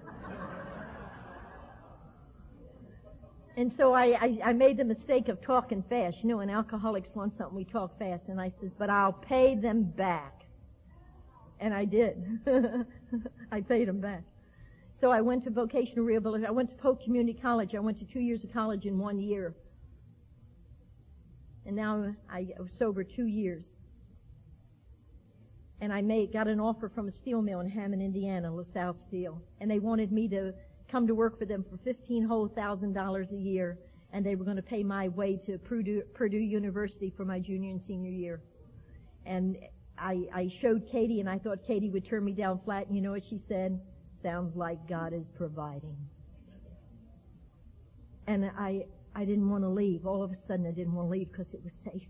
And so I, I, I made the mistake of talking fast. You know, when alcoholics want something, we talk fast. And I says, but I'll pay them back. And I did. I paid them back. So I went to vocational rehabilitation. I went to Polk Community College. I went to two years of college in one year. And now I was sober two years. And I made, got an offer from a steel mill in Hammond, Indiana, LaSalle Steel. And they wanted me to come to work for them for fifteen whole thousand dollars a year, and they were going to pay my way to Purdue, Purdue University for my junior and senior year. And I, I showed Katie, and I thought Katie would turn me down flat, and you know what she said? Sounds like God is providing. And I, I didn't want to leave. All of a sudden, I didn't want to leave because it was safe.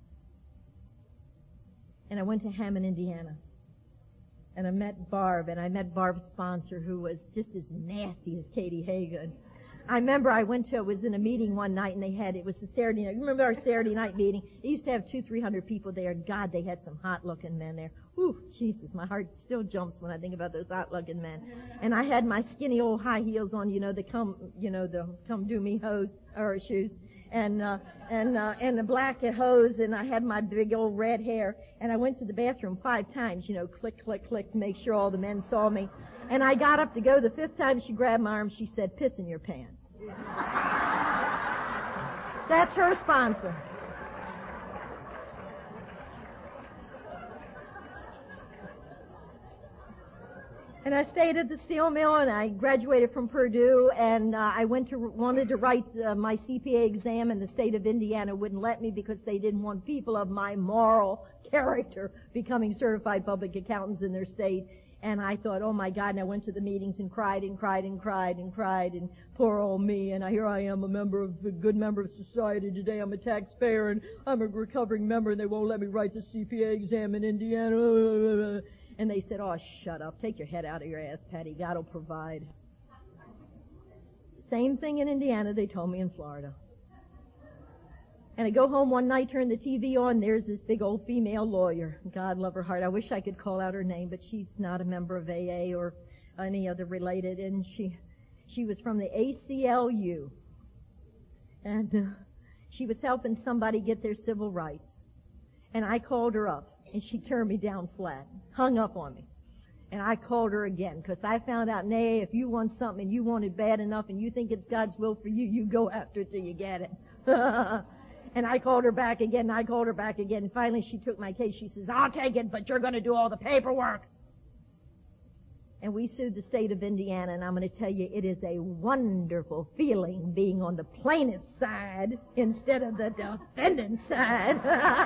And I went to Hammond, Indiana. And I met Barb, and I met Barb's sponsor, who was just as nasty as Katie Hagan. I remember I went to, I was in a meeting one night, and they had, it was a Saturday night. You remember our Saturday night meeting? They used to have two, three hundred people there, and God, they had some hot-looking men there. Whew, Jesus, my heart still jumps when I think about those hot-looking men. And I had my skinny old high heels on, you know, the come, you know, the come do me hose, or shoes. And, uh, and, uh, and the black hose, and I had my big old red hair, and I went to the bathroom five times, you know, click, click, click, to make sure all the men saw me. And I got up to go the fifth time, she grabbed my arm, she said, piss in your pants. That's her sponsor. And I stayed at the steel mill, and I graduated from Purdue, and uh, I went to wanted to write uh, my C P A exam, and the state of Indiana wouldn't let me because they didn't want people of my moral character becoming certified public accountants in their state. And I thought, oh my God, and I went to the meetings and cried and cried and cried and cried, and poor old me, and I, here I am, a member of, a good member of society today, I'm a taxpayer, and I'm a recovering member, and they won't let me write the C P A exam in Indiana. And they said, oh, shut up. Take your head out of your ass, Patty. God will provide. Same thing in Indiana they told me in Florida. And I go home one night, turn the T V on, there's this big old female lawyer. God love her heart. I wish I could call out her name, but she's not a member of A A or any other related. And she she was from the A C L U. And uh, she was helping somebody get their civil rights. And I called her up. And she turned me down flat, hung up on me. And I called her again, because I found out, nay, if you want something and you want it bad enough and you think it's God's will for you, you go after it till you get it. And I called her back again, and I called her back again. And finally she took my case. She says, I'll take it, but you're going to do all the paperwork. And we sued the state of Indiana, and I'm going to tell you, it is a wonderful feeling being on the plaintiff's side instead of the defendant's side.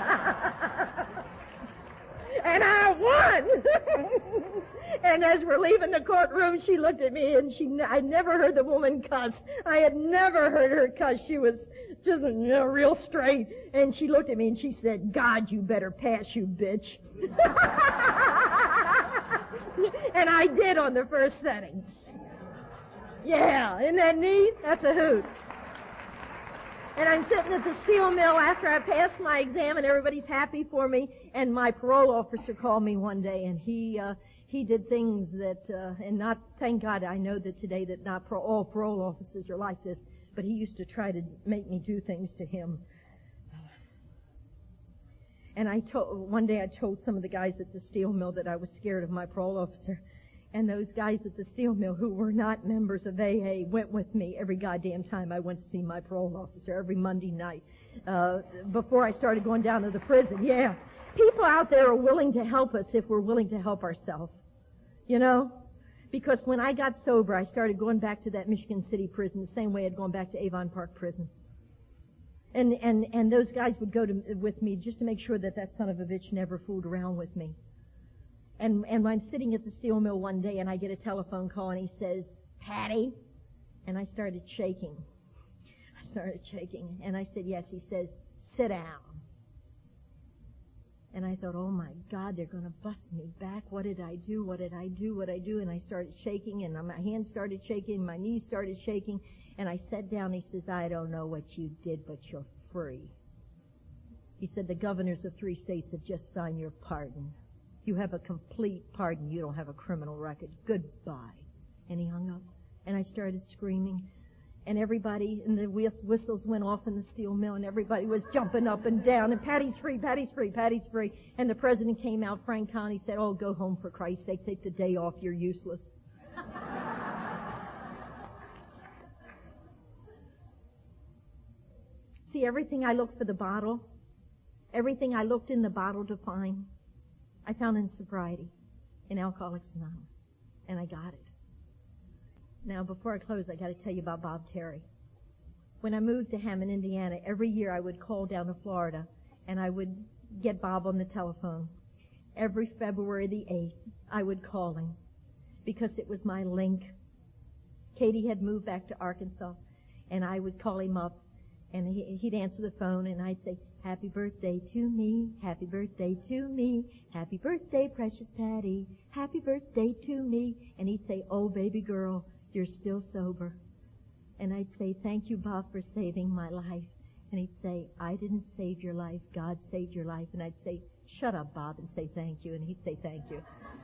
And I won! And as we're leaving the courtroom, she looked at me, and she, I never heard the woman cuss. I had never heard her cuss. She was just, you know, real straight. And she looked at me and she said, God, you better pass, you bitch. And I did on the first setting. Yeah, isn't that neat? That's a hoot. And I'm sitting at the steel mill after I passed my exam, and everybody's happy for me. And my parole officer called me one day, and he uh, he did things that, uh, and not, thank God, I know that today that not pro- all parole officers are like this, but he used to try to make me do things to him. And I told one day I told some of the guys at the steel mill that I was scared of my parole officer. And those guys at the steel mill who were not members of A A went with me every goddamn time I went to see my parole officer, every Monday night, uh, before I started going down to the prison. Yeah. People out there are willing to help us if we're willing to help ourselves. You know? Because when I got sober, I started going back to that Michigan City prison the same way I'd gone back to Avon Park prison. And, and, and those guys would go to, with me just to make sure that that son of a bitch never fooled around with me. And, and I'm sitting at the steel mill one day, and I get a telephone call, and he says, Patty, and I started shaking. started shaking. And I said, yes. He says, sit down. And I thought, oh my God, they're going to bust me back. What did I do? What did I do? What did I do? And I started shaking, and my hands started shaking, my knees started shaking. And I sat down. He says, I don't know what you did, but you're free. He said, the governors of three states have just signed your pardon. You have a complete pardon. You don't have a criminal record. Goodbye. And he hung up. And I started screaming. And everybody, and the whistles went off in the steel mill, and everybody was jumping up and down, and Patty's free, Patty's free, Patty's free. And the president came out, Frank Connie, said, oh, go home for Christ's sake, take the day off, you're useless. See, everything I looked for the bottle, everything I looked in the bottle to find, I found in sobriety, in Alcoholics Anonymous, and I got it. Now, before I close, I got to tell you about Bob Terry. When I moved to Hammond, Indiana, every year I would call down to Florida, and I would get Bob on the telephone. Every February the eighth, I would call him, because it was my link. Katie had moved back to Arkansas, and I would call him up, and he, he'd answer the phone, and I'd say, happy birthday to me, happy birthday to me, happy birthday, precious Patty, happy birthday to me. And he'd say, oh, baby girl, you're still sober. And I'd say, thank you, Bob, for saving my life. And he'd say, I didn't save your life, God saved your life. And I'd say, shut up, Bob, and say thank you. And he'd say thank you.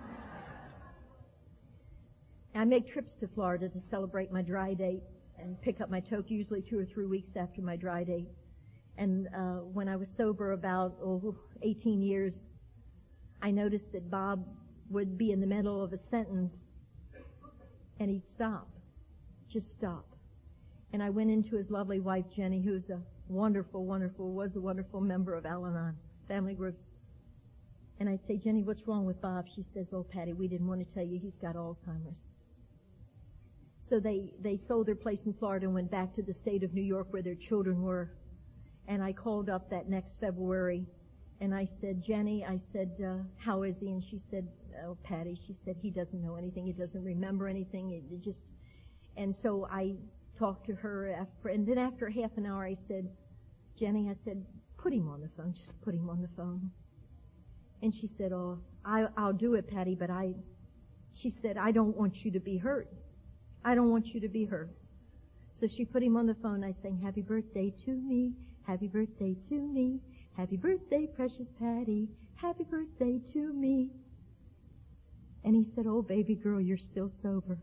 I make trips to Florida to celebrate my dry date and pick up my toke usually two or three weeks after my dry date. And uh, when I was sober about oh, eighteen years, I noticed that Bob would be in the middle of a sentence, and he'd stop, just stop. And I went into his lovely wife, Jenny, who's a wonderful, wonderful, was a wonderful member of Al-Anon family groups. And I'd say, Jenny, what's wrong with Bob? She says, oh, Patty, we didn't want to tell you he's got Alzheimer's. So they, they sold their place in Florida and went back to the state of New York where their children were. And I called up that next February, and I said, Jenny, I said, uh, how is he? And she said, oh, Patty, she said, he doesn't know anything. He doesn't remember anything. It, it just, and so I talked to her after, and then after half an hour I said, Jenny, I said, put him on the phone. Just put him on the phone. And she said, oh, I, I'll do it, Patty, but I, she said, I don't want you to be hurt. I don't want you to be hurt. So she put him on the phone. I sang, happy birthday to me. Happy birthday to me. Happy birthday, precious Patty. Happy birthday to me. And he said, oh, baby girl, you're still sober.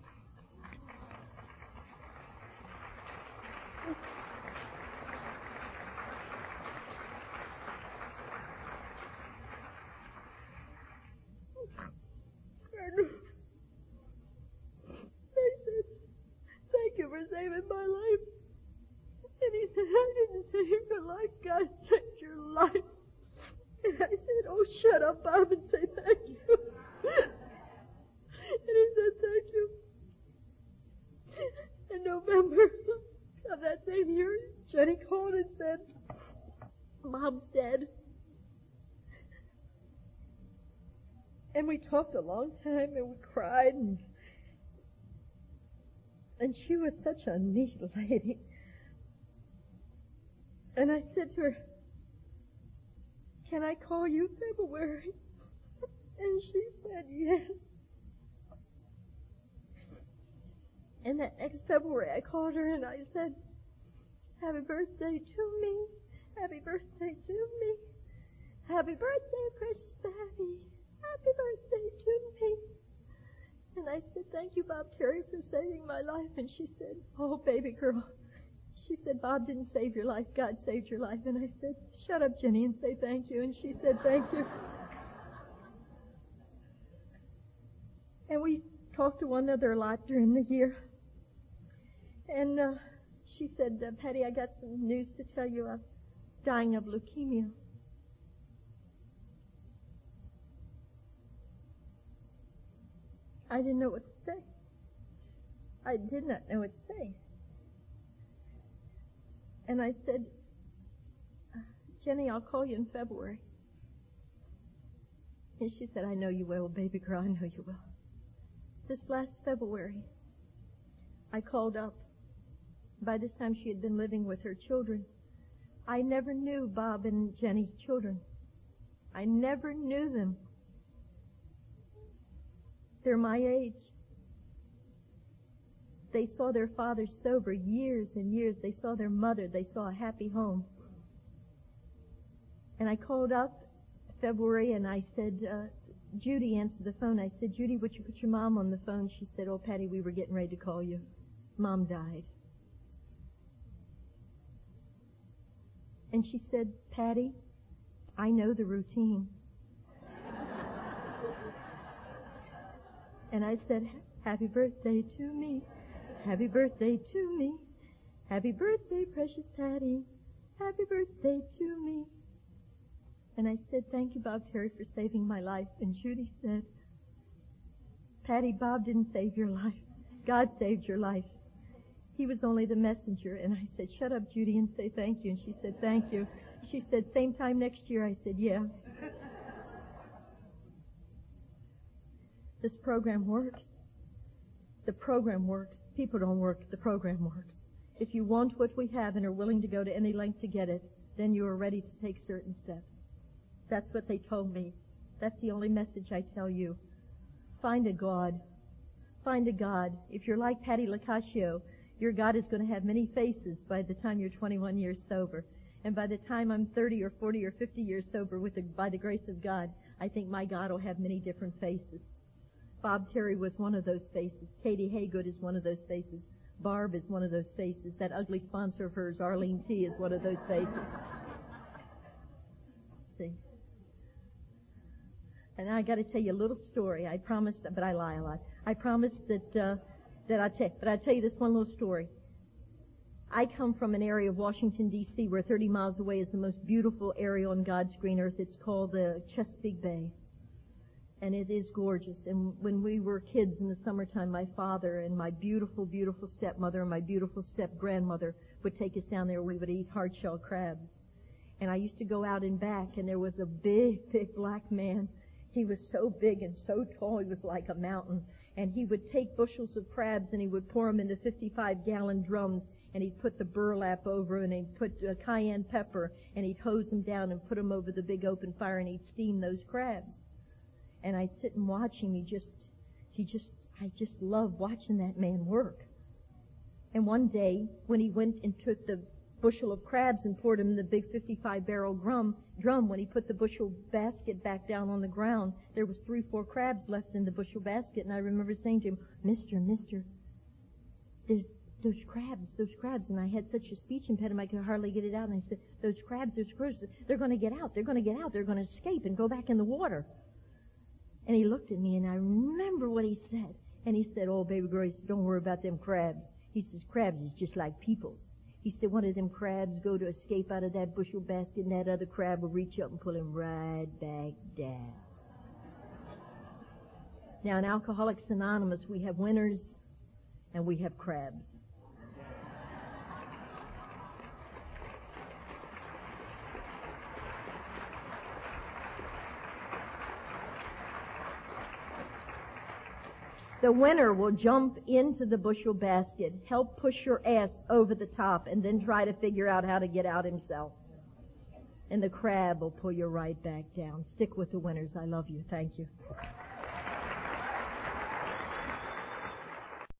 For saving my life. And he said, I didn't save your life, God saved your life. And I said, oh, shut up, Bob, and say thank you. And he said, thank you. In November of that same year, Jenny called and said, Bob's dead. And we talked a long time, and we cried, and And she was such a neat lady. And I said to her, can I call you February? And she said yes. And that next February I called her and I said, happy birthday to me. Happy birthday to me. Happy birthday, precious Patty. Happy birthday to me. And I said, thank you, Bob Terry, for saving my life. And she said, oh, baby girl. She said, Bob didn't save your life. God saved your life. And I said, shut up, Jenny, and say thank you. And she said, thank you. And we talked to one another a lot during the year. And uh, she said, uh, Patty, I got some news to tell you. I'm dying of leukemia. I didn't know what to say. I did not know what to say. And I said, Jenny, I'll call you in February. And she said, I know you will, baby girl, I know you will. This last February, I called up By this time she had been living with her children. I never knew Bob and Jenny's children. I never knew them. They're my age. They saw their father sober years and years. They saw their mother. They saw a happy home. And I called up February and I said, uh, Judy answered the phone. I said, Judy, would you put your mom on the phone? She said, oh, Patty, we were getting ready to call you. Mom died. And she said, Patty, I know the routine. And I said, happy birthday to me. Happy birthday to me. Happy birthday, precious Patty. Happy birthday to me. And I said, thank you, Bob Terry, for saving my life. And Judy said, Patty, Bob didn't save your life. God saved your life. He was only the messenger. And I said, shut up, Judy, and say thank you. And she said, thank you. She said, same time next year. I said, yeah. This program works. The program works. People don't work. The program works. If you want what we have and are willing to go to any length to get it, then you are ready to take certain steps. That's what they told me. That's the only message I tell you. Find a God. Find a God. If you're like Patty Lacascio, your God is going to have many faces by the time you're twenty-one years sober. And by the time I'm thirty or forty or fifty years sober, with the, by the grace of God, I think my God will have many different faces. Bob Terry was one of those faces. Katie Haygood is one of those faces. Barb is one of those faces. That ugly sponsor of hers, Arlene T., is one of those faces. See? And I got to tell you a little story. I promised, but I lie a lot. I promised that uh, that I tell, but I tell you this one little story. I come from an area of Washington D C where thirty miles away is the most beautiful area on God's green earth. It's called the Chesapeake Bay, and it is gorgeous. And when we were kids in the summertime, my father and my beautiful, beautiful stepmother and my beautiful step-grandmother would take us down there. We would eat hard-shell crabs, and I used to go out and back, and there was a big, big black man. He was so big and so tall, he was like a mountain. And he would take bushels of crabs and he would pour them into fifty-five gallon drums, and he'd put the burlap over and he'd put uh, cayenne pepper, and he'd hose them down and put them over the big open fire, and he'd steam those crabs. And I'd sit and watch him. He just, he just, I just loved watching that man work. And one day, when he went and took the bushel of crabs and poured them in the big fifty-five barrel drum, drum, when he put the bushel basket back down on the ground, there was three, four crabs left in the bushel basket. And I remember saying to him, Mister, Mister, there's those crabs, those crabs. And I had such a speech impediment I could hardly get it out. And I said, those crabs, those crabs, they're going to get out. They're going to get out. They're going to escape and go back in the water. And he looked at me, and I remember what he said. And he said, oh, baby girl, he said, don't worry about them crabs. He says, crabs is just like peoples. He said, one of them crabs go to escape out of that bushel basket, and that other crab will reach up and pull him right back down. Now, in Alcoholics Anonymous, we have winners and we have crabs. The winner will jump into the bushel basket, help push your ass over the top, and then try to figure out how to get out himself. And the crab will pull you right back down. Stick with the winners. I love you. Thank you.